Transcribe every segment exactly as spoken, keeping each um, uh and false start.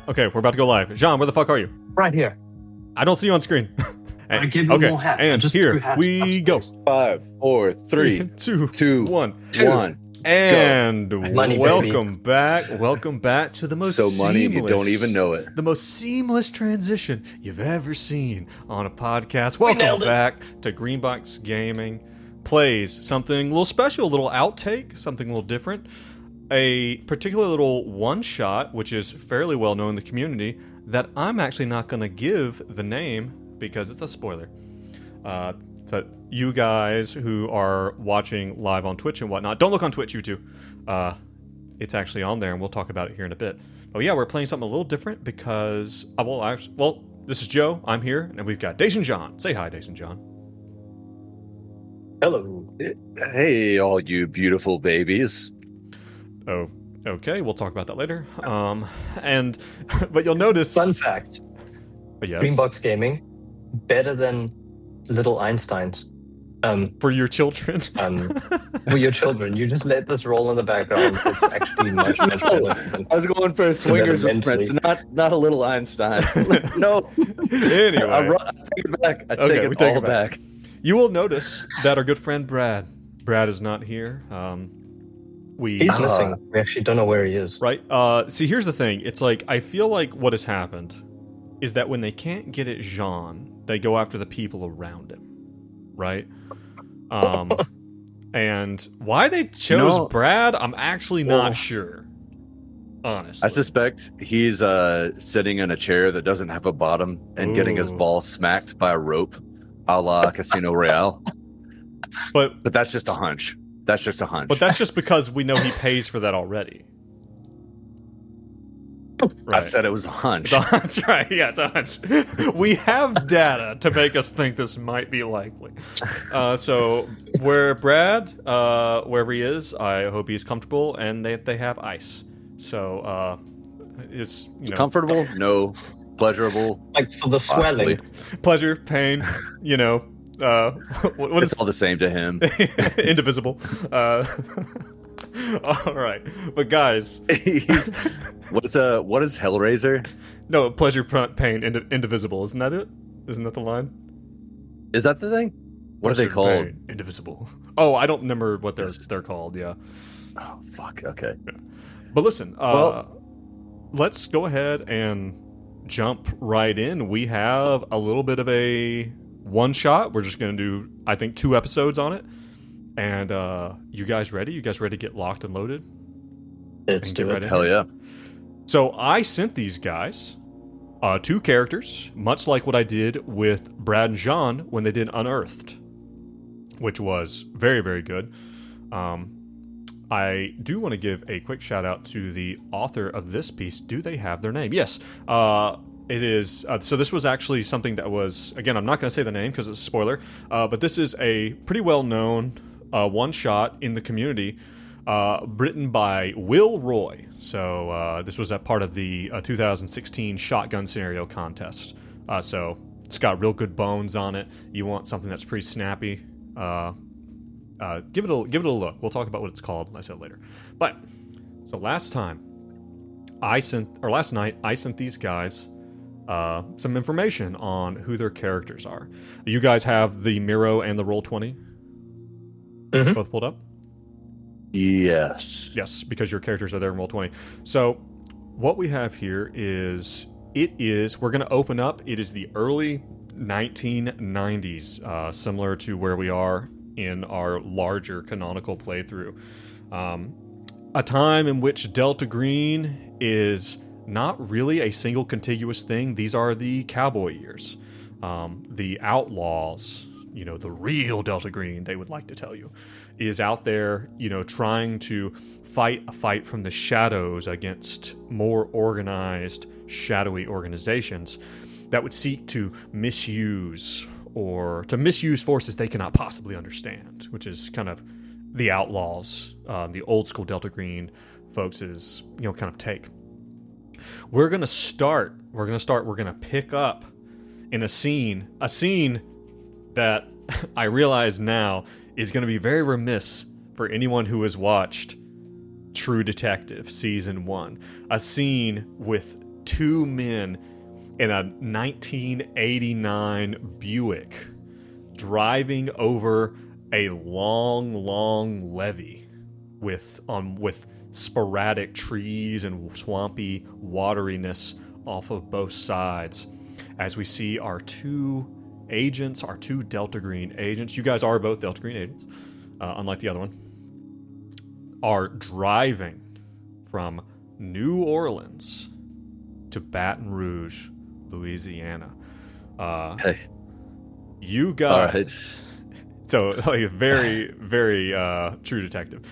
Okay, we're about to go live. Jean, where the fuck are you? Right here. I don't see you on screen. And, I give you okay, more hats. and just here hats we upstairs. go. Five, four, three, two, two, one, two. one. And Money, welcome back. Welcome back to the most So money, seamless, you don't even know it. the most seamless transition you've ever seen on a podcast. nailed Welcome it. back to Greenbox Gaming Plays something a little special, a little outtake, something a little different. A particular little one-shot, which is fairly well known in the community, that I'm actually not going to give the name because it's a spoiler. Uh, but you guys who are watching live on Twitch and whatnot, don't look on Twitch, you two. Uh, it's actually on there, and we'll talk about it here in a bit. Oh yeah, we're playing something a little different because, uh, well, I, well, this is Joe. I'm here, and we've got Dace and John. Say hi, Dace and John. Hello. Hey, all you beautiful babies. Oh, okay. We'll talk about that later. Um, and but you'll notice. Fun fact. Yes, Greenbox Gaming, better than Little Einsteins. Um, for your children. um, for your children. You just let this roll in the background. It's actually much, much better than I was going for a swingers reference, not not a little Einstein. No. Anyway, I, ru- I take it back. I Okay, take we it take all it back. back. you will notice that our good friend Brad, Brad is not here. Um, we He's Ah. missing. We actually don't know where he is. right. Uh, see, here's the thing. It's like I feel like what has happened is that when they can't get at Jean, they go after the people around him, right? Um, and why they chose know- Brad, I'm actually not Well, sure. Honestly, I suspect he's uh, sitting in a chair that doesn't have a bottom and getting his Ooh. ball smacked by a rope, a la Casino Royale. but But that's just a hunch. That's just a hunch. but that's just because we know he pays for that already. I Right. said it was a hunch. It's a hunch, right? Yeah, it's a hunch. We have data to make us think this might be likely. Uh, so, where Brad, uh, wherever he is, I hope he's comfortable, and they they have ice. So, uh, it's you know Comfortable? No. Pleasurable? Like for the Possibly. swelling. pleasure, pain, you know, uh, what, what It's is all the same to him. indivisible? Uh, all right, but guys, He's, what is uh what is Hellraiser? no pleasure, p- pain, ind- indivisible. Isn't that it? Isn't that the line? Is that the thing? What are they Pleasure, called? pain, indivisible. Oh, I don't remember what they're Yes. they're called. Yeah. Oh fuck. Okay. But listen, uh, Well- let's go ahead and jump right in. We have a little bit of a one shot. We're just going to do, I think, two episodes on it. And uh, you guys ready? You guys ready to get locked and loaded? Let's And do get it. right in Hell here? yeah. So I sent these guys uh, two characters, much like what I did with Brad and Jean when they did Unearthed, which was very, very good. Um, I do want to give a quick shout out to the author of this piece. Do they have their name? Yes. Uh, it is. Uh, so this was actually something that was, again, I'm not going to say the name because it's a spoiler, uh, but this is a pretty well known uh, one shot in the community. Uh, written by Will Roy. So uh, this was a part of the uh, two thousand sixteen Shotgun Scenario Contest. Uh, so it's got real good bones on it. You want something that's pretty snappy. Uh, uh, give it a give it a look. We'll talk about what it's called. I said later. But so last time, I sent or last night I sent these guys uh, some information on who their characters are. You guys have the Miro and the Roll twenty Mhm. both pulled up. Yes. Yes, because your characters are there in Roll twenty. So, what we have here is, it is, we're going to open up, it is the early nineteen nineties, uh, similar to where we are in our larger canonical playthrough. Um, a time in which Delta Green is not really a single contiguous thing. These are the cowboy years. Um, the outlaws, you know, the real Delta Green, they would like to tell you, is out there, you know, trying to fight a fight from the shadows against more organized, shadowy organizations that would seek to misuse or to misuse forces they cannot possibly understand, which is kind of the outlaws, uh, the old school Delta Green folks' is, you know, kind of take. We're gonna start. We're gonna start. We're gonna pick up in a scene, a scene that I realize now is going to be very remiss for anyone who has watched True Detective Season one. A scene with two men in a nineteen eighty-nine Buick driving over a long, long levee with um with sporadic trees and swampy wateriness off of both sides, as we see our two agents, our two Delta Green agents. You guys are both Delta Green agents, uh, unlike the other one. Are driving from New Orleans to Baton Rouge, Louisiana. Uh, Hey. You All guys. right. So, like, a very, very uh, true detective.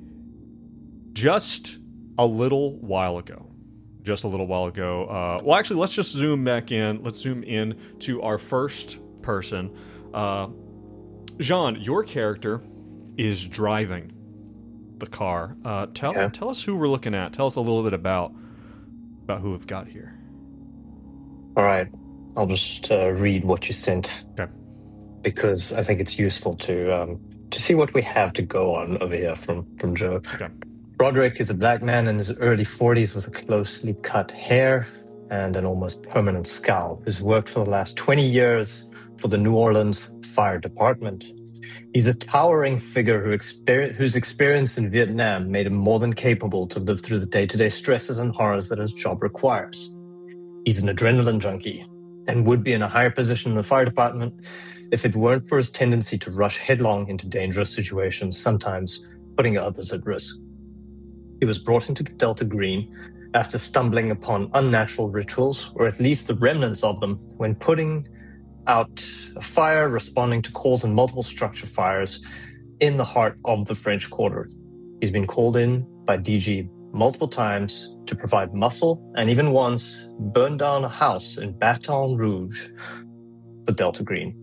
Just a little while ago, just a little while ago. Uh, well, actually, let's just zoom back in. Let's zoom in to our first person. Uh, Jean, your character is driving the car. Uh, tell Yeah. tell us who we're looking at. Tell us a little bit about about who we've got here. All right. I'll just uh, read what you sent. Okay. Because I think it's useful to um, to see what we have to go on over here from, from Joe. Okay. Roderick is a black man in his early forties with a closely cut hair and an almost permanent scowl, who's worked for the last twenty years for the New Orleans Fire Department. He's a towering figure who exper- whose experience in Vietnam made him more than capable to live through the day-to-day stresses and horrors that his job requires. He's an adrenaline junkie and would be in a higher position in the fire department if it weren't for his tendency to rush headlong into dangerous situations, sometimes putting others at risk. He was brought into Delta Green after stumbling upon unnatural rituals, or at least the remnants of them, when putting out a fire, responding to calls in multiple structure fires in the heart of the French Quarter. He's been called in by D G multiple times to provide muscle, and even once burned down a house in Baton Rouge for Delta Green.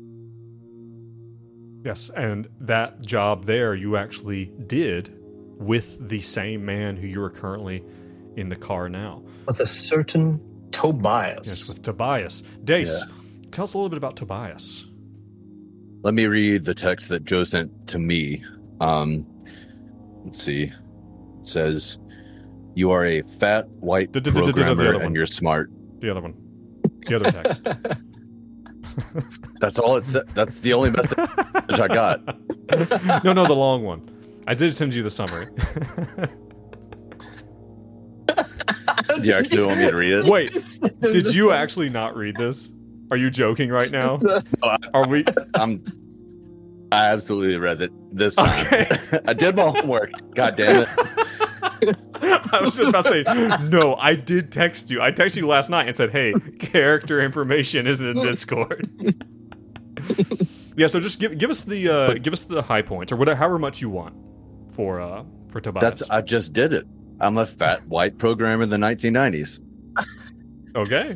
Yes, and that job there you actually did with the same man who you are currently in the car now. With a certain Tobias. Yes, with Tobias. Dace, tell us a little bit about Tobias. Let me read the text that Joe sent to me. Um, let's see. It says, "You are a fat white The- the- the- the- the programmer other one. and you're smart." The other one. The other text. That's all it said. That's the only message I got. no, no, the long one. I did send you the summary. Do you actually want me to read it? Wait, did you actually not read this? Are you joking right now? No, I, Are we? I'm. I absolutely read it this time. Okay. I did my homework. God damn it. I was just about to say, no, I did text you. I texted you last night and said, hey, character information is in Discord. Yeah, so just give give us the uh, But- give us the high points or whatever, however much you want for uh for Tobias. That's. I just did it. I'm a fat white programmer in the nineteen nineties. Okay.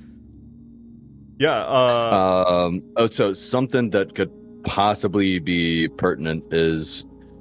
Yeah. Uh, Um. Oh, so something that could possibly be pertinent is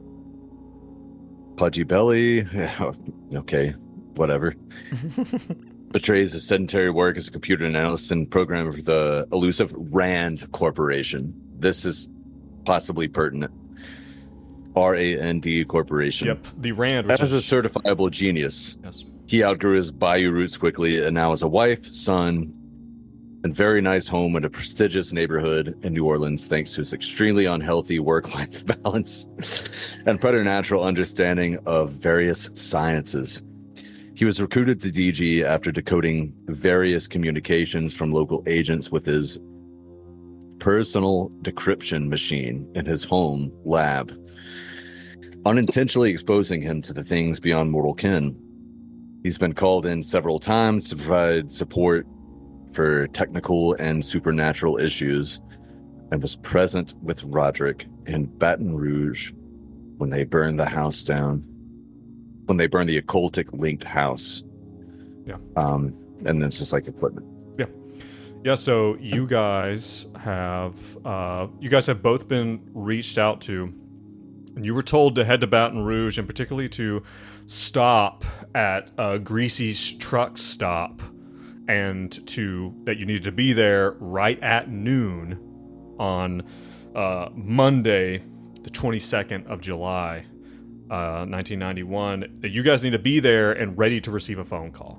pudgy belly. Okay, whatever. Betrays his sedentary work as a computer analyst and programmer for the elusive Rand Corporation. This is possibly pertinent. R A N D Corporation. yep. The Rand. Which As a is, certifiable genius, yes. he outgrew his Bayou roots quickly and now has a wife, son, and very nice home in a prestigious neighborhood in New Orleans thanks to his extremely unhealthy work-life balance and preternatural understanding of various sciences. He was recruited to D G after decoding various communications from local agents with his personal decryption machine in his home lab, unintentionally exposing him to the things beyond mortal ken. He's been called in several times to provide support for technical and supernatural issues and was present with Roderick in Baton Rouge when they burned the house down, when they burned the occultic linked house. Yeah. Um, and then it's just like equipment. Yeah, so you guys have uh, you guys have both been reached out to, and you were told to head to Baton Rouge, and particularly to stop at uh, Greasy's truck stop, and to that you needed to be there right at noon on uh, Monday, the twenty-second of July, uh, nineteen ninety-one. That you guys need to be there and ready to receive a phone call.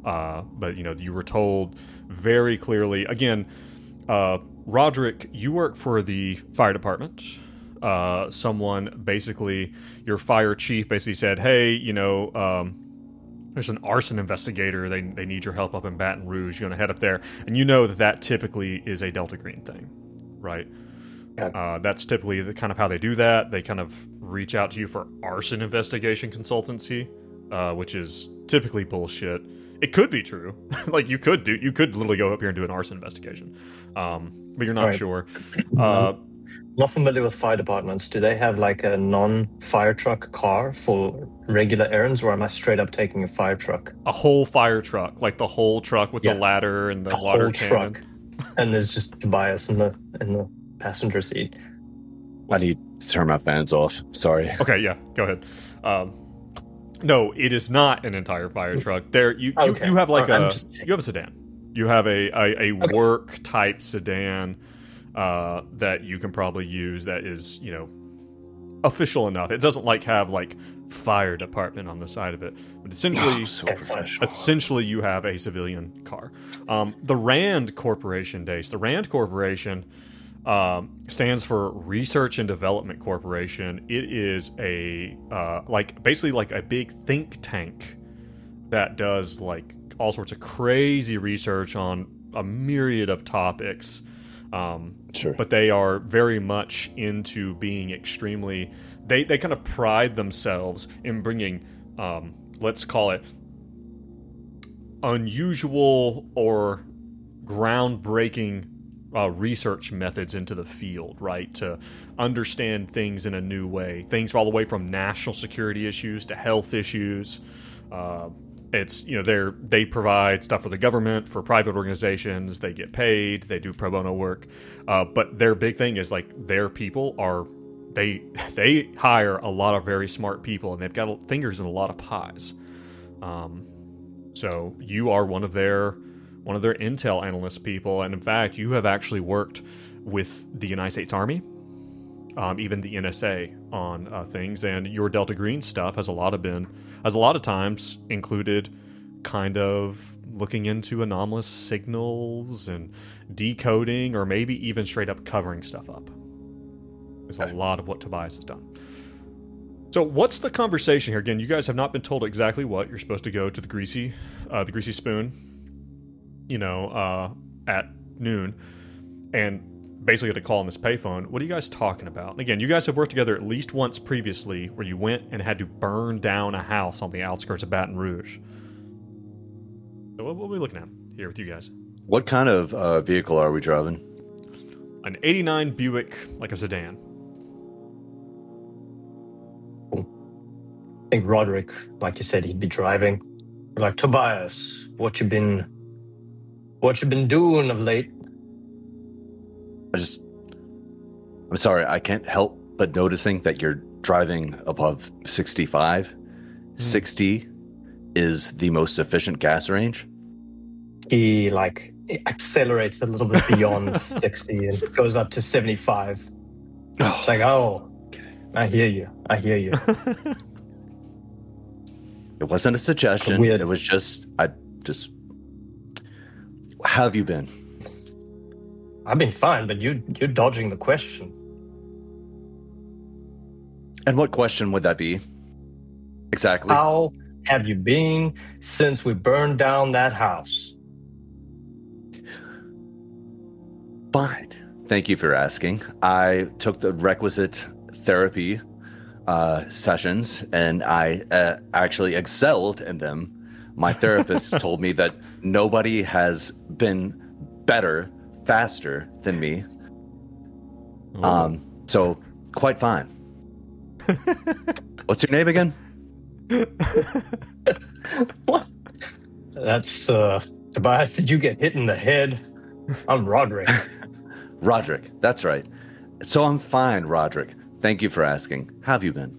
Uh, but, you know, you were told very clearly, again, uh, Roderick, you work for the fire department. Uh, someone basically, your fire chief basically said, hey, you know, um, there's an arson investigator. They, they need your help up in Baton Rouge. You want to head up there. And you know that that typically is a Delta Green thing, right? Yeah. Uh, that's typically the kind of how they do that. They kind of reach out to you for arson investigation consultancy, uh, which is typically bullshit. It could be true. Like you could do, you could literally go up here and do an arson investigation, um, but you're not Right. sure. Uh, Not familiar with fire departments. Do they have like a non-fire truck car for regular errands, or am I straight up taking a fire truck? a whole fire truck, like the whole truck with Yeah. the ladder and the, The water whole cannon. truck, and there's just Tobias in the in the passenger seat. I need to turn my fans off. Sorry. Okay, yeah, go ahead. Um, no, it is not an entire fire truck. There, you you, Okay. you have like I'm a just- you have a sedan. You have a a, a Okay. work type sedan uh, that you can probably use. That is, you know, official enough. It doesn't like have like fire department on the side of it, but essentially. Oh, so Okay, fine. professional. Essentially, you have a civilian car. Um, the RAND Corporation, Dace. The RAND Corporation um, stands for Research and Development Corporation. It is a uh, like basically like a big think tank that does like all sorts of crazy research on a myriad of topics. Um, Sure. but they are very much into being extremely. They they kind of pride themselves in bringing, um, let's call it, unusual or groundbreaking uh, research methods into the field, right? To understand things in a new way. Things all the way from national security issues to health issues. Uh, it's, you know, they're, they provide stuff for the government, for private organizations. They get paid. They do pro bono work. Uh, but their big thing is like their people are, they they hire a lot of very smart people, and they've got fingers in a lot of pies. Um, so you are one of their one of their intel analyst people, and in fact, you have actually worked with the United States Army, um, even the N S A on uh, things, and your Delta Green stuff has a lot of been has a lot of times included kind of looking into anomalous signals and decoding, or maybe even straight up covering stuff up. Is a lot of what Tobias has done. So what's the conversation here? Again, you guys have not been told exactly what. You're supposed to go to the greasy, uh, the greasy spoon, you know, uh, at noon, and basically get a call on this payphone. What are you guys talking about? And again, you guys have worked together at least once previously, where you went and had to burn down a house on the outskirts of Baton Rouge. So what, what are we looking at here with you guys? What kind of uh, vehicle are we driving? An eighty-nine Buick, like a sedan. I think Roderick, like you said, he'd be driving. Like, Tobias, what you been, what you been doing of late? I just, I'm sorry, I can't help but noticing that you're driving above sixty-five. sixty is the most efficient gas range. He like accelerates a little bit beyond sixty and goes up to seventy-five. It's like, oh, I hear you. I hear you. It wasn't a suggestion. Weird. It was just, I just, how have you been? I've been fine, but you you're dodging the question. And what question would that be? Exactly. How have you been since we burned down that house? Fine. Thank you for asking. I took the requisite therapy uh, sessions, and I uh, actually excelled in them. My therapist told me that nobody has been better, faster than me. Um, so, quite fine. What's your name again? What? That's uh Tobias, did you get hit in the head? I'm Roderick. Roderick. That's right. So I'm fine, Roderick. Thank you for asking. How have you been?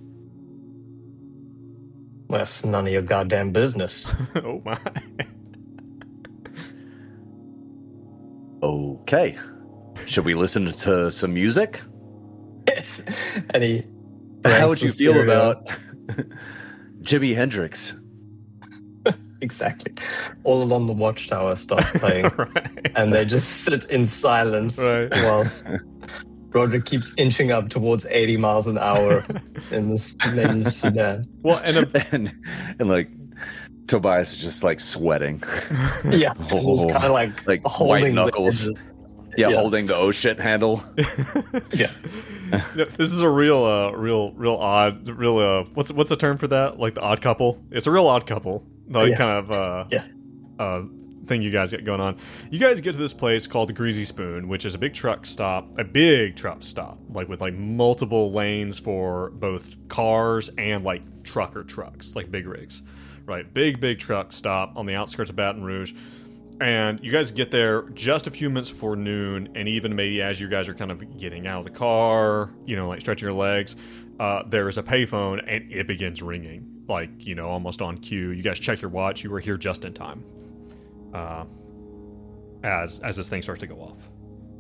That's none of your goddamn business. Oh my. Okay. Should we listen to some music? Yes. And he How cranks would the you feel stereo. about Jimi Hendrix? exactly. All Along the Watchtower starts playing, Right. and they just sit in silence Right. whilst Roderick keeps inching up towards eighty miles an hour in this nameless sedan. Well, and a, and and like Tobias is just like sweating. Yeah, Oh, he's kind of like, like holding white knuckles. The edges. Yeah, Yeah. holding the oh shit handle. Yeah. no, this is a real, uh, real, real odd, real. Uh, what's what's the term for that? Like the odd couple. It's a real odd couple. Like Yeah. kind of. Uh, Yeah. Uh, thing you guys get going on. You guys get to this place called the Greasy Spoon, which is a big truck stop, a big truck stop, like with like multiple lanes for both cars and like trucker trucks, like big rigs, right? Big, big truck stop on the outskirts of Baton Rouge. And you guys get there just a few minutes before noon, and even maybe as you guys are kind of getting out of the car, you know, like stretching your legs, uh, there is a payphone, and it begins ringing, like, you know, almost on cue. You guys check your watch. You were here just in time. Uh, as as this thing starts to go off.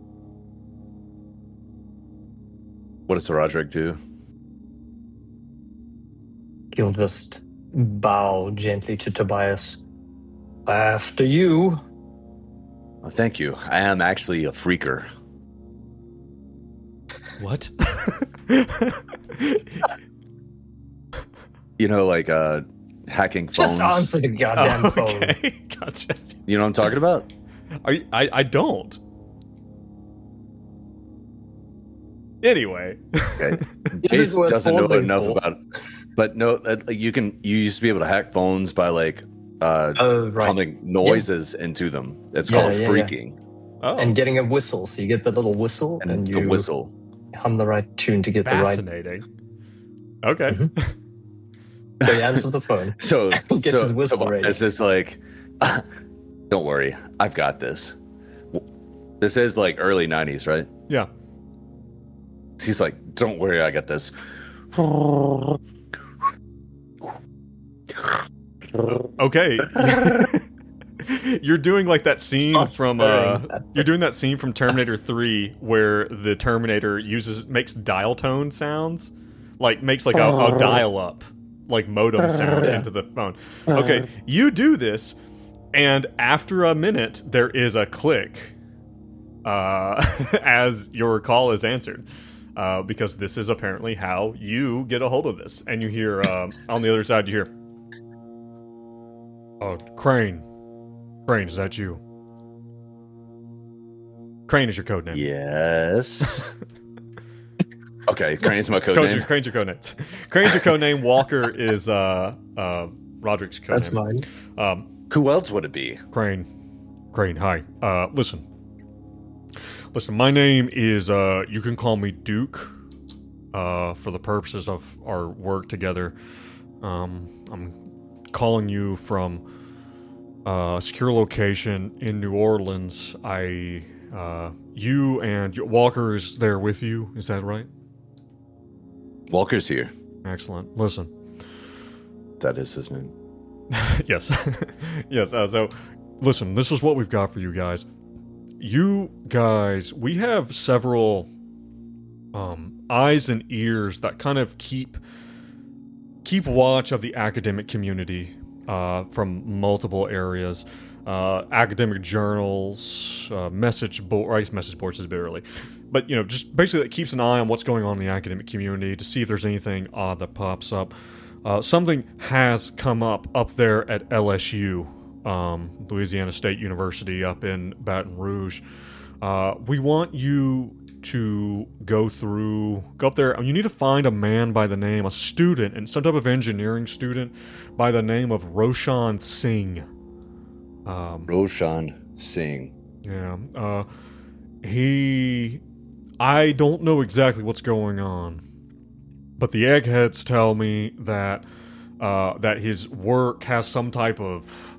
What does Roderick do? He'll just bow gently to Tobias. After you. Oh, thank you. I am actually a freaker. What? You know, like uh, hacking phones. Just answer the goddamn Oh, phone. okay, gotcha. You know what I'm talking about? Are you, I I don't. Anyway, Okay. This Ace is worth doesn't know pausing enough for. about it. But no, uh, like, you can. You used to be able to hack phones by like uh, Oh, right. humming noises into them. It's Yeah, called yeah, yeah. freaking. oh, And getting a whistle. So you get the little whistle and, And you the whistle. hum the right tune to get the right. fascinating. Okay. Mhm. So he answers the phone. So, Gets so his whistle ready. It's just like, don't worry, I've got this. This is like early nineties, right? Yeah. He's like, don't worry, I got this. Okay. You're doing like that scene Stop from uh swearing. you're doing that scene from Terminator three where the Terminator uses makes dial tone sounds, like makes like a, a dial up like modem sound Yeah. into the phone. Okay, you do this, and after a minute there is a click uh as your call is answered. Uh, because this is apparently how you get a hold of this. And you hear, uh, on the other side, you hear, oh, Crane. Crane, is that you? Crane is your code name. Yes. Okay, Crane's my code Crane's name. your, Crane's your code name. Crane's your code name. Walker is uh, uh, Roderick's code That's name. mine. Um, Who else would it be? Crane. Crane, hi. Uh, listen. Listen, my name is, uh, you can call me Duke, uh, for the purposes of our work together. Um, I'm calling you from uh, a secure location in New Orleans. I, uh, you and your, Walker is there with you, is that right? Walker's here. Excellent. Listen. That is his name. Yes. Yes, uh, so, listen, this is what we've got for you guys. You guys, we have several um, eyes and ears that kind of keep keep watch of the academic community uh, from multiple areas. Uh, academic journals, uh, message board, I guess message boards is a bit early, but you know, just basically it keeps an eye on what's going on in the academic community to see if there's anything odd that pops up. Uh, something has come up up there at L S U. Um, Louisiana State University up in Baton Rouge. Uh, we want you to go through, go up there, and you need to find a man by the name, a student, and some type of engineering student by the name of Roshan Singh. Um, Roshan Singh. yeah. Uh, he, I don't know exactly what's going on, but the eggheads tell me that uh, that his work has some type of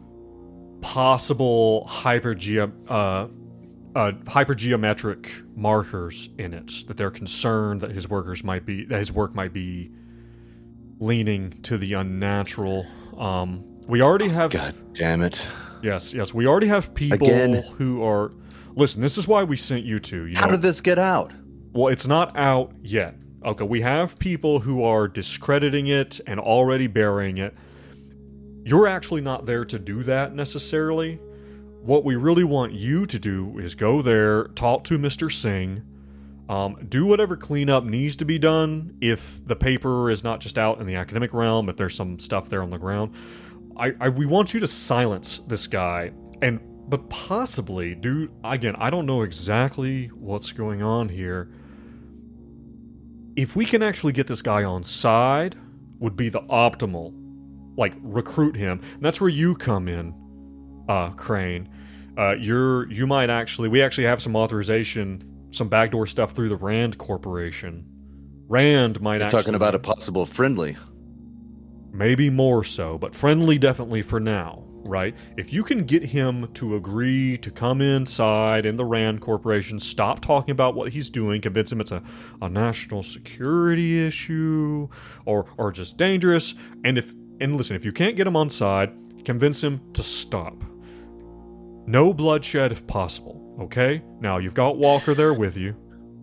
possible hypergeo uh, uh, hypergeometric markers in it, that they're concerned that his workers might be that his work might be leaning to the unnatural. Um, we already have God damn it. yes, yes, we already have people Again. who are. Listen, this is why we sent you two. You How know, did this get out? well, it's not out yet. Okay, we have people who are discrediting it and already burying it. you're actually not there to do that necessarily. What we really want you to do is go there, talk to Mister Singh, um, do whatever cleanup needs to be done. If the paper is not just out in the academic realm, if there's some stuff there on the ground, I, I we want you to silence this guy, and but possibly do, again, I don't know exactly what's going on here. If we can actually get this guy on side, would be the optimal, like, recruit him. And that's where you come in, uh, Crane. Uh, you're, you might actually, we actually have some authorization, some backdoor stuff through the Rand Corporation. Rand might You're actually... talking about a possible friendly. Maybe more so, but friendly definitely for now, right? If you can get him to agree to come inside in the Rand Corporation, stop talking about what he's doing, convince him it's a, a national security issue or or just dangerous, and if and listen, if you can't get him on side, convince him to stop. No bloodshed if possible, okay? Now, you've got Walker there with you.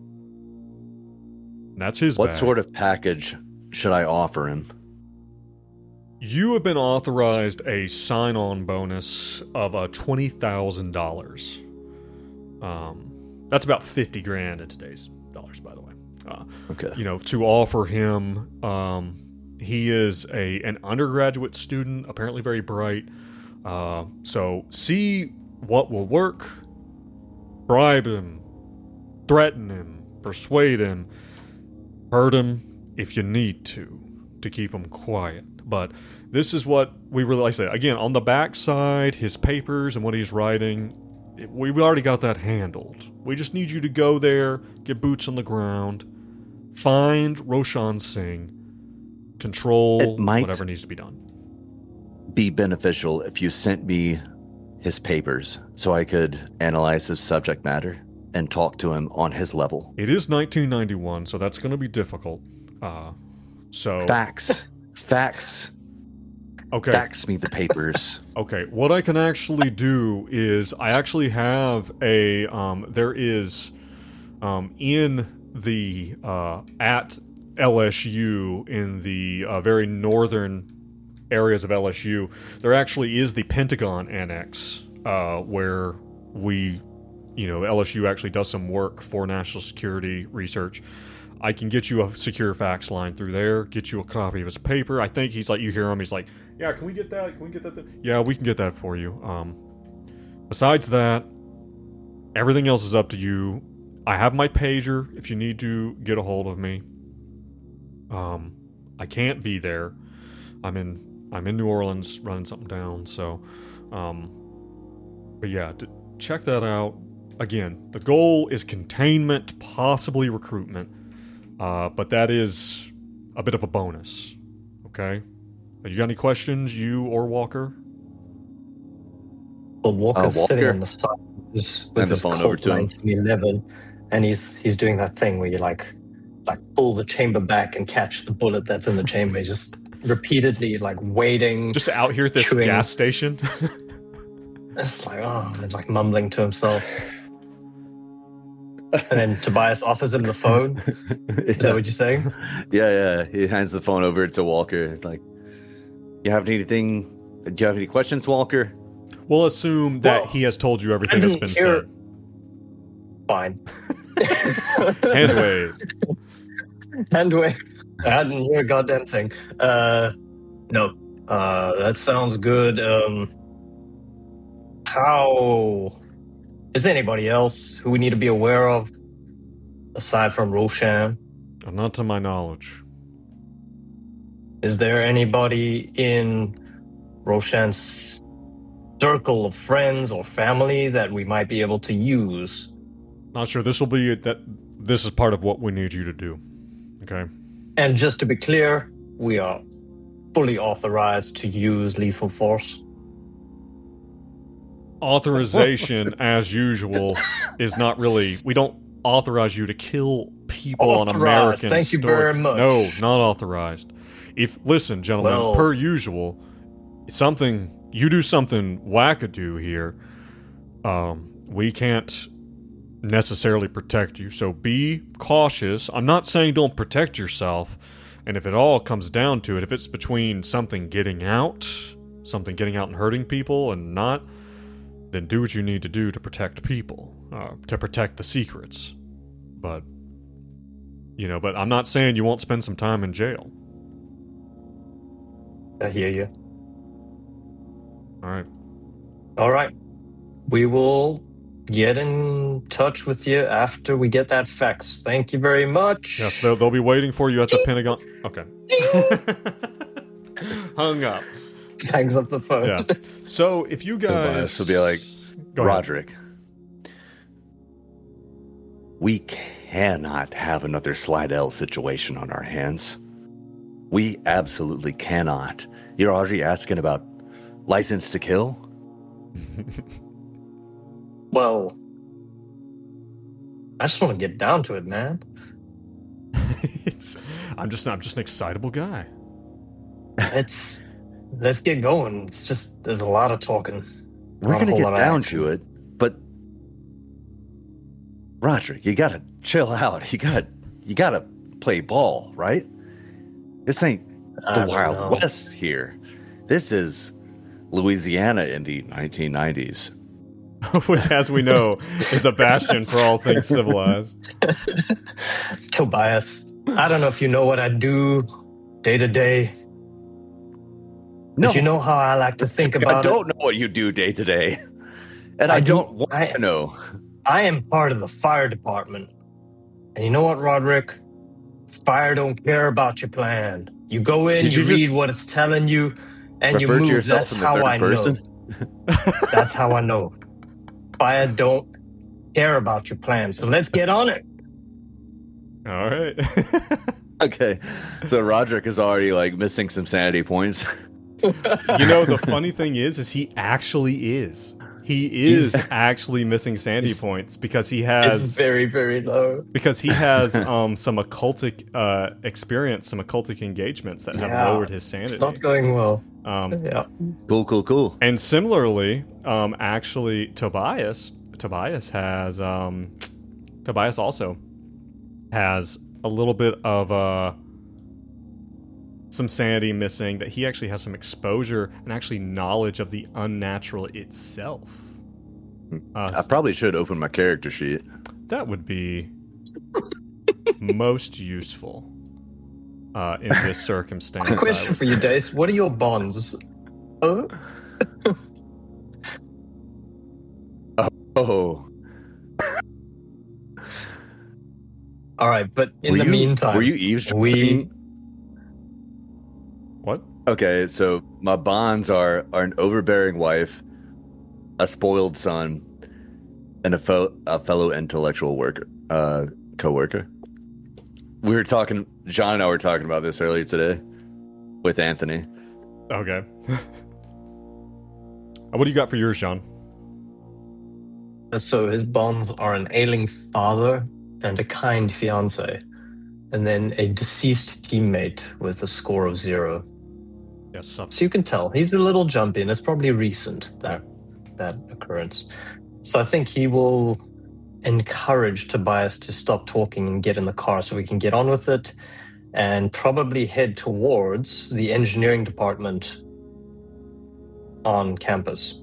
That's his What bag. sort of package should I offer him? You have been authorized a sign-on bonus of uh, twenty thousand dollars. Um, that's about fifty grand in today's dollars, by the way. Uh, Okay. you know, to offer him, um, he is a an undergraduate student, apparently very bright. Uh, so see what will work. Bribe him, threaten him, persuade him, hurt him if you need to, to keep him quiet. But this is what we really, like I said, again, on the backside, his papers and what he's writing, it, we've already got that handled. We just need you to go there, get boots on the ground, find Roshan Singh, control It might- whatever needs to be done. Be beneficial if you sent me his papers so I could analyze his subject matter and talk to him on his level. It is nineteen ninety-one, so that's going to be difficult. Uh, so Facts. Facts. okay. Fax me the papers. Okay, what I can actually do is I actually have a um, there is um, in the uh, at L S U in the uh, very northern areas of L S U, there actually is the Pentagon Annex uh, where we, you know, L S U actually does some work for national security research. I can get you a secure fax line through there, get you a copy of his paper. I think he's like, you hear him, he's like, yeah, can we get that? Can we get that? Thing? Yeah, we can get that for you. Um, besides that, everything else is up to you. I have my pager if you need to get a hold of me. Um, I can't be there. I'm in I'm in New Orleans running something down, so um, but yeah, d- check that out. Again, the goal is containment, possibly recruitment. Uh, but that is a bit of a bonus. Okay? You got any questions, you or Walker? Well, Walker's Uh, Walker? sitting on the side with his, Hand with the his phone over Colt to him. nineteen eleven, and he's he's doing that thing where you like like pull the chamber back and catch the bullet that's in the chamber. He's just repeatedly like waiting. Just out here at this Chewing. gas station? It's like oh, and like mumbling to himself. And then Tobias offers him the phone. Is that what you're saying? Yeah, yeah. He hands the phone over to Walker. He's like, "You have anything? Do you have any questions, Walker?" We'll assume that Well, he has told you everything I that's didn't been hear- said. Fine. Hand wave. Hand wave. I didn't hear a goddamn thing. Uh, no. Uh, that sounds good. Um, how is there anybody else who we need to be aware of aside from Roshan? Uh, Not to my knowledge. Is there anybody in Roshan's circle of friends or family that we might be able to use? Not sure. This will be that. This is part of what we need you to do. Okay. And just to be clear, we are fully authorized to use lethal force. Authorization, as usual, is not really. We don't authorize you to kill people on Authorized. American. Thank you story. very much. No, not authorized. If listen, gentlemen, Well- per usual, something you do something wackadoo here. Um, we can't necessarily protect you, so be cautious. I'm not saying don't protect yourself, and if it all comes down to it, if it's between something getting out something getting out and hurting people and not, then do what you need to do to protect people, uh, to protect the secrets. But, you know, but I'm not saying you won't spend some time in jail. I hear you. All right. All right. We will get in touch with you after we get that fax. Thank you very much. Yes, they'll, they'll be waiting for you at the Pentagon. Okay. Hung up. Just hangs up the phone. Yeah. So if you guys... This will be like, Go ahead. Roderick, we cannot have another Slidell situation on our hands. We absolutely cannot. You're already asking about license to kill? Well, I just want to get down to it, man. it's, I'm just I'm just an excitable guy. It's let's get going. It's just there's a lot of talking. We're Not a going to whole get lot of down action. to it, but Roderick, you got to chill out. You got you got to play ball, right? This ain't I the don't Wild know. West here. This is Louisiana in the nineteen nineties. Which, as we know, is a bastion for all things civilized. Tobias, I don't know if you know what I do day to day, No, but you know how I like to think I about don't it. know what you do day to day, and I, I do- don't want I- to know. I am part of the fire department. And you know what, Roderick? Fire don't care about your plan. You go in, Did you, you read just what it's telling you, and you Refer move. to yourself That's in the how third I person. know. That's how I know. Fire don't care about your plan. So let's get on it. All right. Okay, so Roderick is already like missing some sanity points. You know, the funny thing is, is he actually is. He is actually missing sanity He's- points because he It's has very, very low. because he has um, some occultic uh, experience, some occultic engagements that have Yeah, lowered his sanity. It's not going well. Um, Yeah. Cool, cool, cool. and similarly, um, actually, Tobias, Tobias has, um, Tobias also has a little bit of uh, some sanity missing. That he actually has some exposure and actually knowledge of the unnatural itself. Uh, I probably should open my character sheet. that would be most useful uh, in this circumstance. Quick I question would for you, Dace. What are your bonds? Oh, Oh, all right. But in were the you, meantime, were you eavesdropping? we- What? Okay, so my bonds are are an overbearing wife, a spoiled son, and a, fel- a fellow intellectual worker, uh, co-worker. We were talking. John and I were talking about this earlier today with Anthony. Okay. Uh, what do you got for yours, John? So his bonds are an ailing father and a kind fiance, and then a deceased teammate with a score of zero. Yes. So, So you can tell he's a little jumpy, and it's probably recent that that occurrence. So I think he will encourage Tobias to stop talking and get in the car so we can get on with it, and probably head towards the engineering department on campus,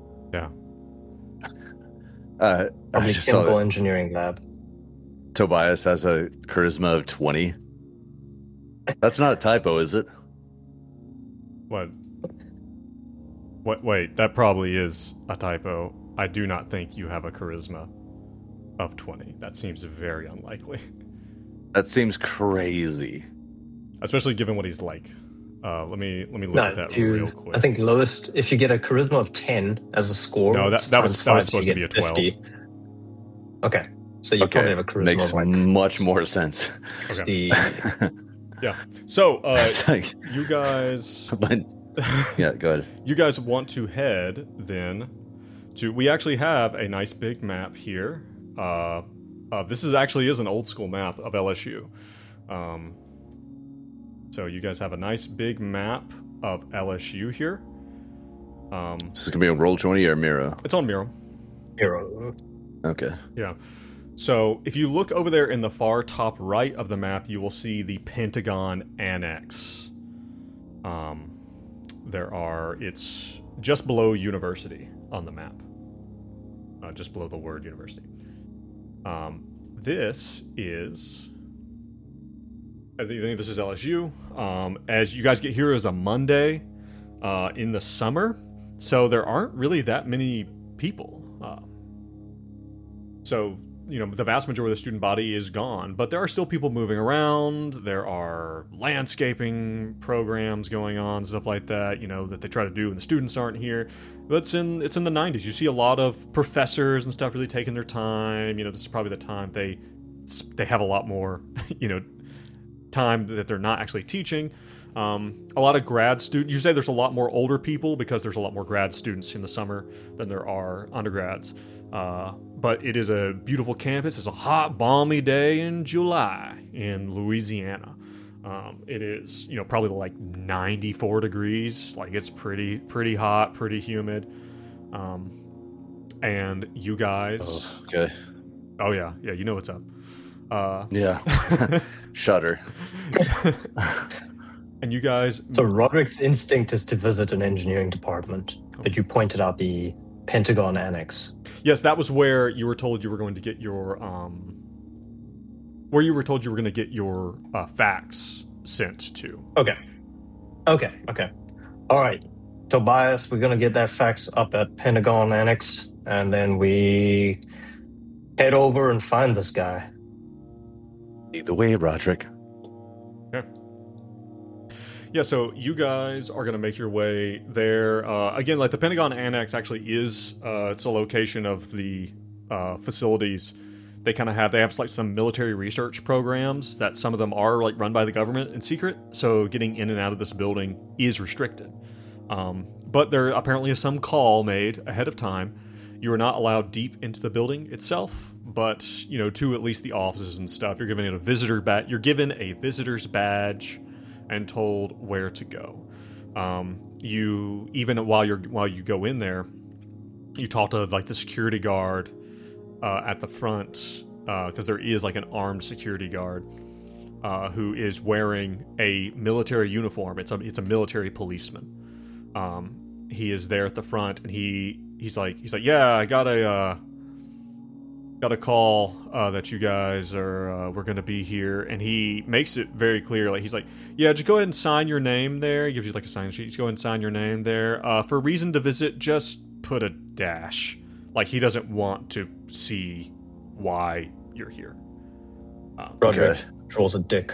Uh, I probably just saw chemical that engineering lab. Tobias has a charisma of twenty. That's not a typo, is it? what? What? Wait, that probably is a typo. I do not think you have a charisma of twenty. That seems very unlikely, That seems crazy. especially given what he's like. Uh, let me let me look No, at that if you- real quick. I think lowest, if you get a charisma of ten as a score, No, that- it's that was- times that was five, so supposed you to be get a twelve. fifty. Okay, so you probably have a charisma makes of like much more sense. Okay. sixty. So, uh, It's like, you guys, but, yeah, go ahead. you guys want to head then to? We actually have a nice big map here. Uh, uh, this is actually is an old school map of L S U. Um, so you guys have a nice big map of L S U here. Um, This is gonna be on Roll Twenty or Miro. it's on Miro. Hero. Okay. Yeah. So if you look over there in the far top right of the map, you will see the Pentagon Annex. Um, there are, it's just below university on the map. Uh, just below the word university. Um, this is, I think this is L S U. Um, as you guys get here is a Monday uh, in the summer, so there aren't really that many people. Uh, so, you know, the vast majority of the student body is gone, but there are still people moving around. There are landscaping programs going on, stuff like that, you know, that they try to do when the students aren't here. But it's in, it's in the nineties. You see a lot of professors and stuff really taking their time. You know, this is probably the time they they have a lot more, you know, time that they're not actually teaching. Um, a lot of grad students, you say there's a lot more older people because there's a lot more grad students in the summer than there are undergrads. Uh, but it is a beautiful campus. It's a hot, balmy day in July in Louisiana. Um, it is, you know, probably like ninety-four degrees. Like it's pretty, pretty hot, pretty humid. Um, and you guys. Oh, okay. Oh yeah. Yeah. You know what's up. Uh, yeah. Shudder. And you guys. So Roderick's instinct is to visit an engineering department, but you pointed out the Pentagon Annex. Yes, that was where you were told you were going to get your, um, where you were told you were going to get your uh, fax sent to. Okay. Okay, okay. All right. Tobias, we're going to get that fax up at Pentagon Annex, and then we head over and find this guy. Either way, Roderick. Yeah. Yeah, so you guys are going to make your way there. Uh, again, like the Pentagon Annex actually is, uh, it's a location of the uh, facilities. They kind of have, they have like some military research programs that some of them are like run by the government in secret. So getting in and out of this building is restricted. Um, but there apparently is some call made ahead of time. You are not allowed deep into the building itself, but, you know, to at least the offices and stuff. You're given a visitor badge. You're given a visitor's badge and told where to go. Um, you even while you're while you go in there, you talk to like the security guard uh, at the front because uh, there is like an armed security guard uh, who is wearing a military uniform. It's a it's a military policeman. Um, he is there at the front, and he he's like he's like yeah, I got a. Uh, Got a call uh, that you guys are uh, we're going to be here, and he makes it very clear. Like he's like, yeah, just go ahead and sign your name there. He gives you like a sign sheet. Just go ahead and sign your name there. Uh, for reason to visit, just put a dash. Like he doesn't want to see why you're here. Um, Roderick okay. draws a dick.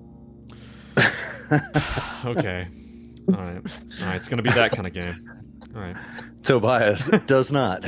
Okay. All right. All right. It's going to be that kind of game. All right. Tobias does not.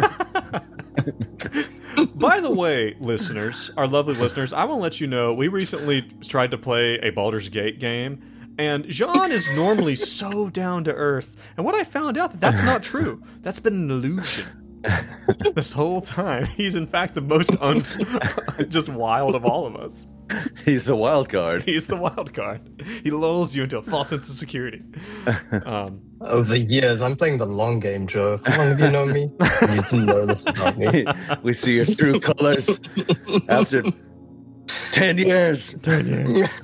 By the way, listeners, our lovely listeners, I want to let you know we recently tried to play a Baldur's Gate game, and Jean is normally so down to earth. And what I found out that that's not true. That's been an illusion this whole time. He's in fact the most un- just wild of all of us. He's the wild card. He's the wild card. He lulls you into a false sense of security. Um, Over years, I'm playing the long game, Joe. How long have you known me? You didn't know this about me. We see your true colors after ten years. ten years.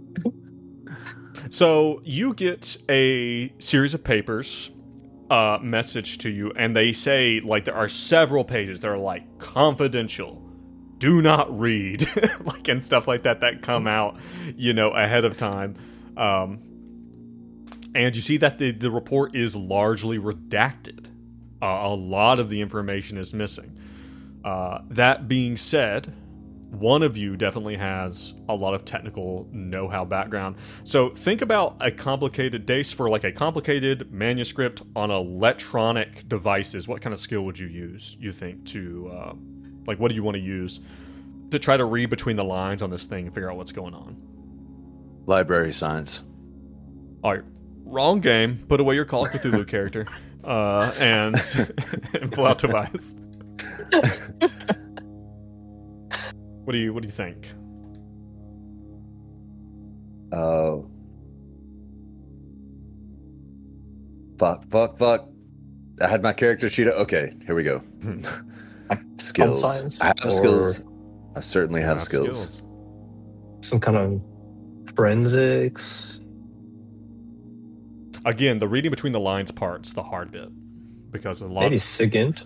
So you get a series of papers uh, messaged to you, and they say, like, there are several pages that are, like, confidential. Do not read, like, and stuff like that that come out, you know, ahead of time. Um, and you see that the, the report is largely redacted. Uh, a lot of the information is missing. Uh, that being said, one of you definitely has a lot of technical know-how background. So think about a complicated dace for like a complicated manuscript on electronic devices. What kind of skill would you use, you think, to... Uh, Like, what do you want to use to try to read between the lines on this thing and figure out what's going on? Library science. All right, wrong game. Put away your Call of Cthulhu character uh, and, and pull out Tobias. What do you What do you think? Oh, uh, fuck, fuck, fuck! I had my character sheet. Okay, here we go. Skills. I have or skills. I certainly have, have skills. skills. Some kind of forensics. Again, the reading between the lines part's the hard bit because a lot. Maybe SIGINT.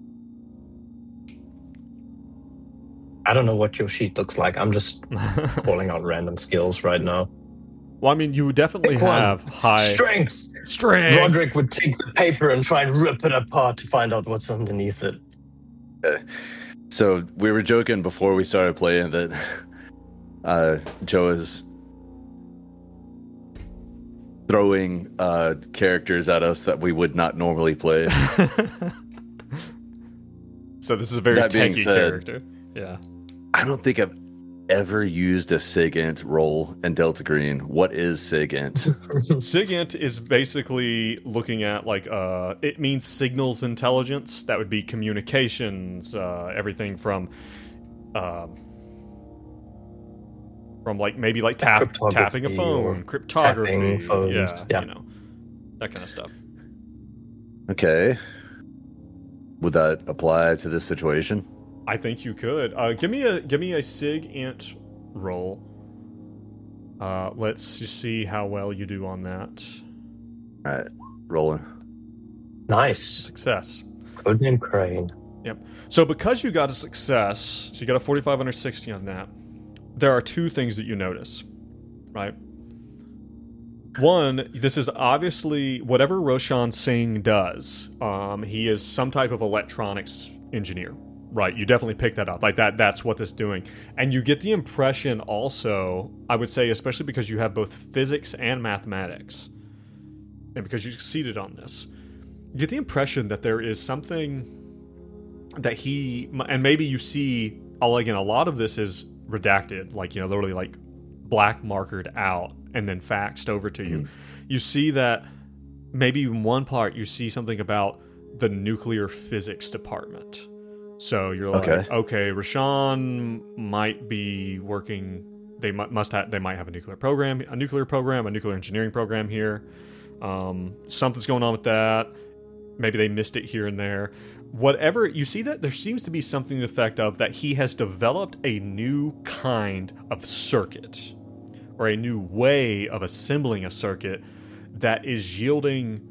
I don't know what your sheet looks like. I'm just calling out random skills right now. Well, I mean, you definitely Pick one. have high Strength. strength. Roderick would take the paper and try and rip it apart to find out what's underneath it. Uh, so we were joking before we started playing that uh, Joe is throwing uh, characters at us that we would not normally play. So this is a very That being techie said- character. Yeah. I don't think I've ever used a SIGINT role in Delta Green. What is SIGINT? SIGINT is basically looking at like uh it means signals intelligence. That would be communications, uh everything from um from like maybe like tap, Cryptography tapping a phone, or cryptography, tapping phones, yeah, yeah. you know, that kind of stuff. Okay. Would that apply to this situation? I think you could. Uh, give me a give me a SIGINT roll. Uh, let's just see how well you do on that. All right, rolling. Nice. Success. Codename Crane. So because you got a success, so you got a forty-five under sixty on that, there are two things that you notice, right? One, this is obviously whatever Roshan Singh does. Um, he is some type of electronics engineer, right? You definitely pick that up. Like that, that's what this is doing. And you get the impression also, I would say, especially because you have both physics and mathematics, and because you succeeded on this, you get the impression that there is something that he, and maybe you see, all again, a lot of this is redacted, like, you know, literally like black markered out and then faxed over to you. You see that maybe in one part you see something about the nuclear physics department. So you're like, Okay. okay, Rashawn might be working. They mu- must have. They might have a nuclear program, a nuclear program, a nuclear engineering program here. Um, something's going on with that. Maybe they missed it here and there. Whatever, you see that there seems to be something to the effect of that he has developed a new kind of circuit or a new way of assembling a circuit that is yielding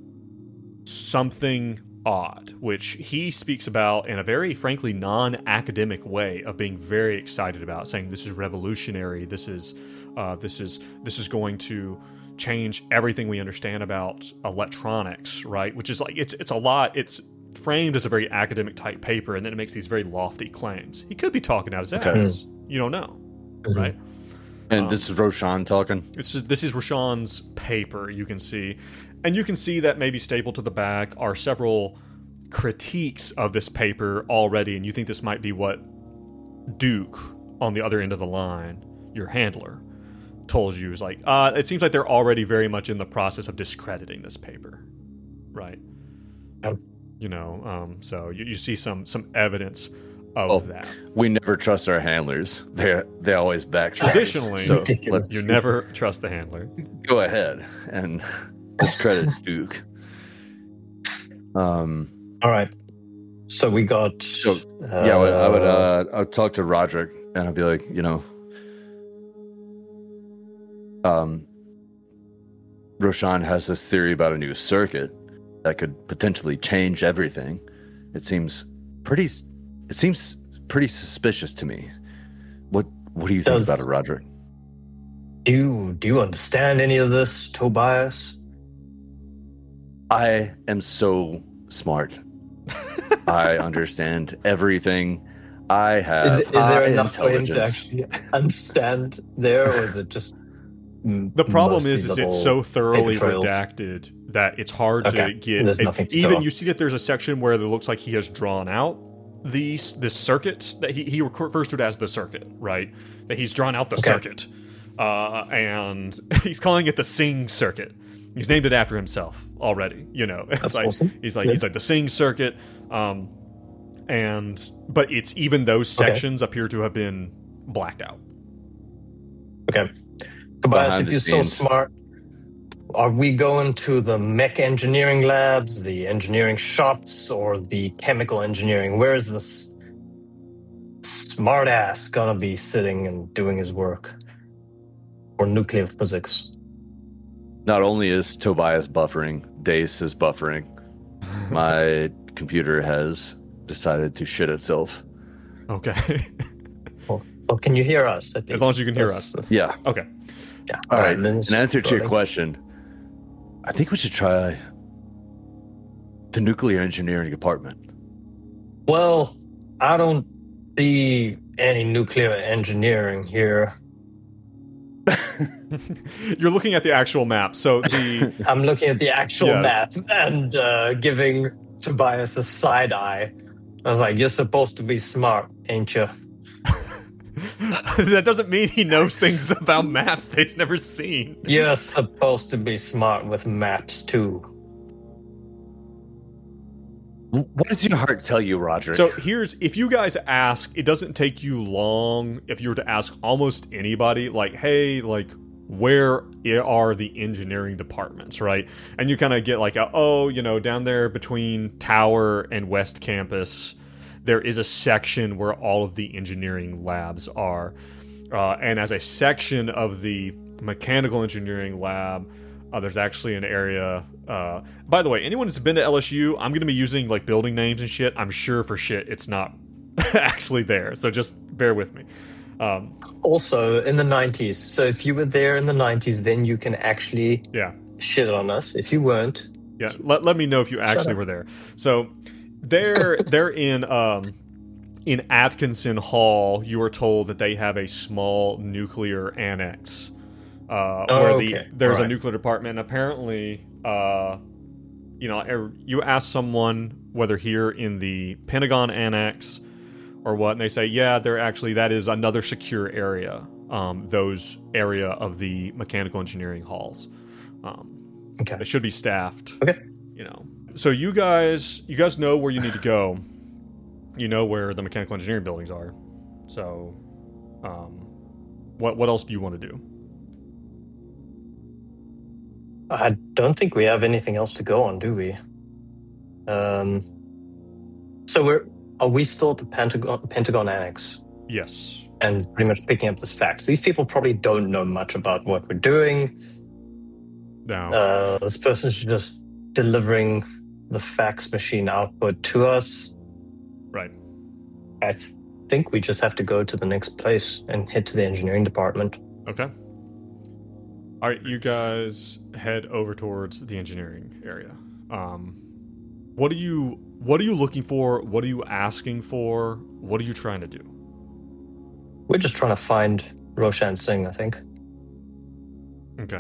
something odd, which he speaks about in a very, frankly, non-academic way of being very excited about, saying this is revolutionary, this is, uh, this is, this is going to change everything we understand about electronics, right? Which is like, it's it's a lot, it's framed as a very academic type paper, and then it makes these very lofty claims. He could be talking out his Okay. ass. You don't know, Mhm. right? And Um, this is Roshan talking. This is this is Rashawn's paper, you can see. And you can see that maybe stapled to the back are several critiques of this paper already, and you think this might be what Duke, on the other end of the line, your handler, told you. Is like, uh, it seems like they're already very much in the process of discrediting this paper, right? Yep. You know, um, so you, you see some some evidence of Oh. that. We never trust our handlers. They they always backslide. Traditionally, so Ridiculous. let's You never trust the handler. go ahead and discredit Duke. Um. All right. So we got. So, Yeah, I would, I would uh, I would talk to Roderick and I'd be like, you know, um, Roshan has this theory about a new circuit that could potentially change everything. It seems pretty. It seems pretty suspicious to me. What What do you Does- think about it, Roderick? Do you, do you understand any of this, Tobias? I am so smart. I understand everything. I have. Is, th- is there high enough for him to intelligence. actually understand there, or is it just. mm, The problem mostly is, is little it's so thoroughly paper trails? redacted that it's hard Okay, to get. there's it- nothing to even go you see that there's a section where it looks like he has drawn out these this circuit that he, he refers to it as the circuit, right? That he's drawn out the Okay. circuit, uh, and he's calling it the Singh circuit. He's named it after himself already. You know, it's That's like awesome. he's like Yeah. he's like the Singh circuit, um, and but it's even those Okay. sections appear to have been blacked out. Okay. Tobias, Behind if the you're so scenes. smart, are we going to the mech engineering labs, the engineering shops, or the chemical engineering? Where is this smart ass gonna be sitting and doing his work? Or nuclear physics? Not only is Tobias buffering, Dace is buffering. My computer has decided to shit itself. Okay. Well, well, can you hear us? As long as you can hear That's- us. Yeah. Okay. Yeah. All right. then In it's just answer to your rolling. question, I think we should try the nuclear engineering department. Well, I don't see any nuclear engineering here. You're looking at the actual map. So the I'm looking at the actual Yes. map and uh, giving Tobias a side eye. I was like, "You're supposed to be smart, ain't you?" that doesn't mean he knows things about maps that he's never seen. You're supposed to be smart with maps too. What does your heart tell you, Roderick? So here's, if you guys ask, it doesn't take you long if you were to ask almost anybody, like, hey, like, where are the engineering departments, right? And you kind of get like, a, oh, you know, down there between Tower and West Campus, there is a section where all of the engineering labs are. Uh, and as a section of the mechanical engineering lab, uh, there's actually an area. Uh, by the way, anyone who's been to L S U, I'm going to be using like building names and shit. I'm sure for shit it's not actually there. So just bear with me. Um, Also, in the nineties. So if you were there in the nineties, then you can actually yeah. shit on us. If you weren't, Yeah, let, let me know if you actually up. were there. So they're they're in um in Atkinson Hall. You are told that they have a small nuclear annex uh, Oh, where the okay. there's a Alright. nuclear department. And apparently, uh, you know, er- you ask someone whether here in the Pentagon annex or what, and they say, yeah, they're actually that is another secure area. Um, those area of the mechanical engineering halls. Um, okay. They should be staffed. Okay. You know. So you guys you guys know where you need to go. You know where the mechanical engineering buildings are. So um what what else do you want to do? I don't think we have anything else to go on, do we? Um. So we're are we still at the Pentagon Pentagon Annex Yes. and pretty much picking up this facts? These people probably don't know much about what we're doing. Now Uh, this person's just delivering the fax machine output to us. right. I th- think we just have to go to the next place and head to the engineering department. Okay. All right, you guys head over towards the engineering area. Um what are you what are you looking for? What are you asking for? What are you trying to do? We're just trying to find Roshan Singh, I think. Okay.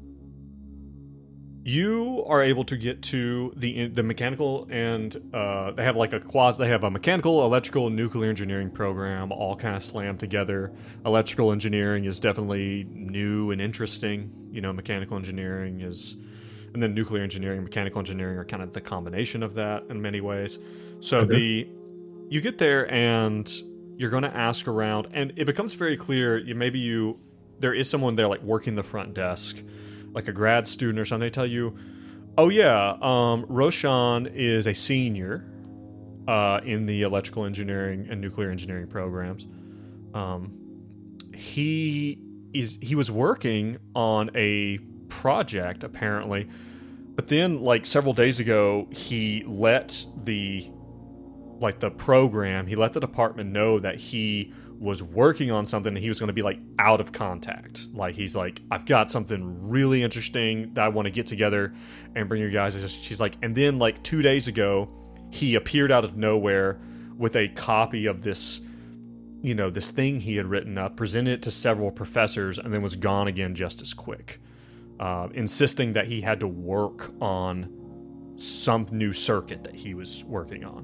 You are able to get to the the mechanical and uh, they have like a quasi. They have a mechanical, electrical, nuclear engineering program all kind of slammed together. Electrical engineering is definitely new and interesting. You know, mechanical engineering is, and then nuclear engineering, mechanical engineering are kind of the combination of that in many ways. So Okay. the you get there and you're going to ask around, and it becomes very clear. You maybe you there is someone there like working the front desk, like a grad student or something. They tell you, oh yeah, um, Roshan is a senior uh, in the electrical engineering and nuclear engineering programs. Um, he is he was working on a project apparently, but then like several days ago he let the like the program he let the department know that he was working on something and he was going to be like out of contact. Like he's like, I've got something really interesting that I want to get together and bring you guys. It's just- She's like, and then like two days ago, he appeared out of nowhere with a copy of this, you know, this thing he had written up, presented it to several professors, and then was gone again just as quick, uh, insisting that he had to work on some new circuit that he was working on.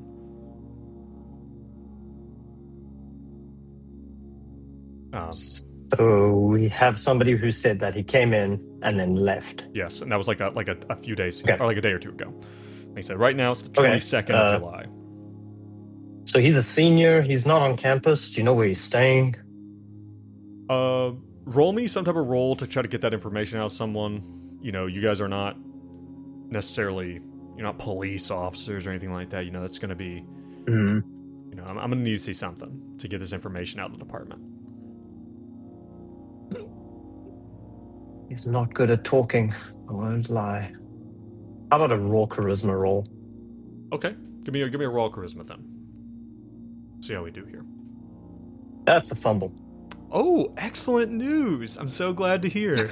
Um, So we have somebody who said that he came in and then left. Yes, and that was like a like a, a few days Okay. or like a day or two ago. Like I said, right now it's the Okay, twenty-second uh, of July. So he's a senior. He's not on campus. Do you know where he's staying? Uh, roll me some type of roll to try to get that information out of someone. You know, you guys are not necessarily you're not police officers or anything like that. You know, that's going to be Hmm. you know I'm, I'm going to need to see something to get this information out of the department. He's not good at talking. I won't lie. How about a raw charisma roll? Okay, give me a give me a raw charisma then. See how we do here. That's a fumble. Oh, excellent news! I'm so glad to hear.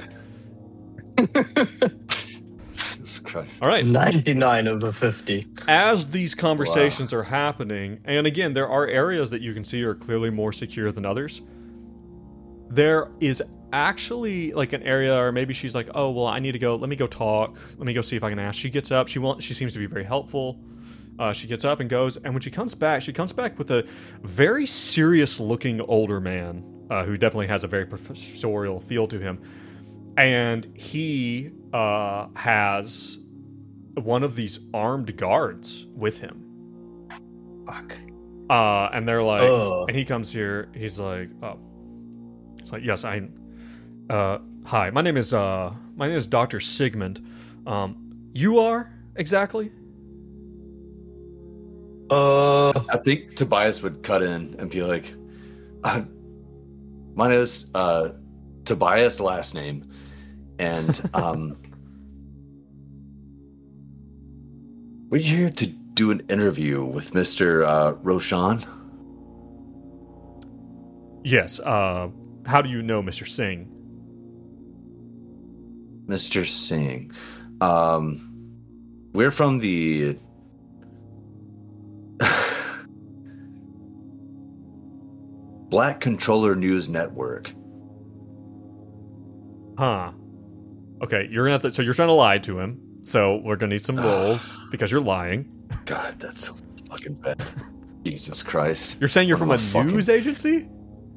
Jesus Christ. All right. ninety-nine over fifty. As these conversations wow. are happening, and again, there are areas that you can see are clearly more secure than others. There is actually like an area, or maybe she's like, "Oh, well, I need to go. Let me go talk. Let me go see if I can ask." She gets up. She wants. She seems to be very helpful. Uh, she gets up and goes, and when she comes back, she comes back with a very serious-looking older man uh, who definitely has a very professorial feel to him, and he uh, has one of these armed guards with him. Fuck. Uh, and they're like, Ugh. and he comes here. He's like, oh, it's like, yes, I. Uh, hi, my name is uh, my name is Doctor Sigmund. Um, you are exactly. Uh, I think Tobias would cut in and be like, uh, "My name is uh, Tobias, last name, and um, we're here to do an interview with Mister Uh, Roshan." Yes. Uh, how do you know Mister Singh? Mister Singh, um, we're from the. Black Controller News Network. Huh. Okay, you're gonna have to, so you're trying to lie to him. So we're gonna need some rolls because you're lying. God, that's so fucking bad. Jesus Christ. You're saying you're from a fucking... news agency?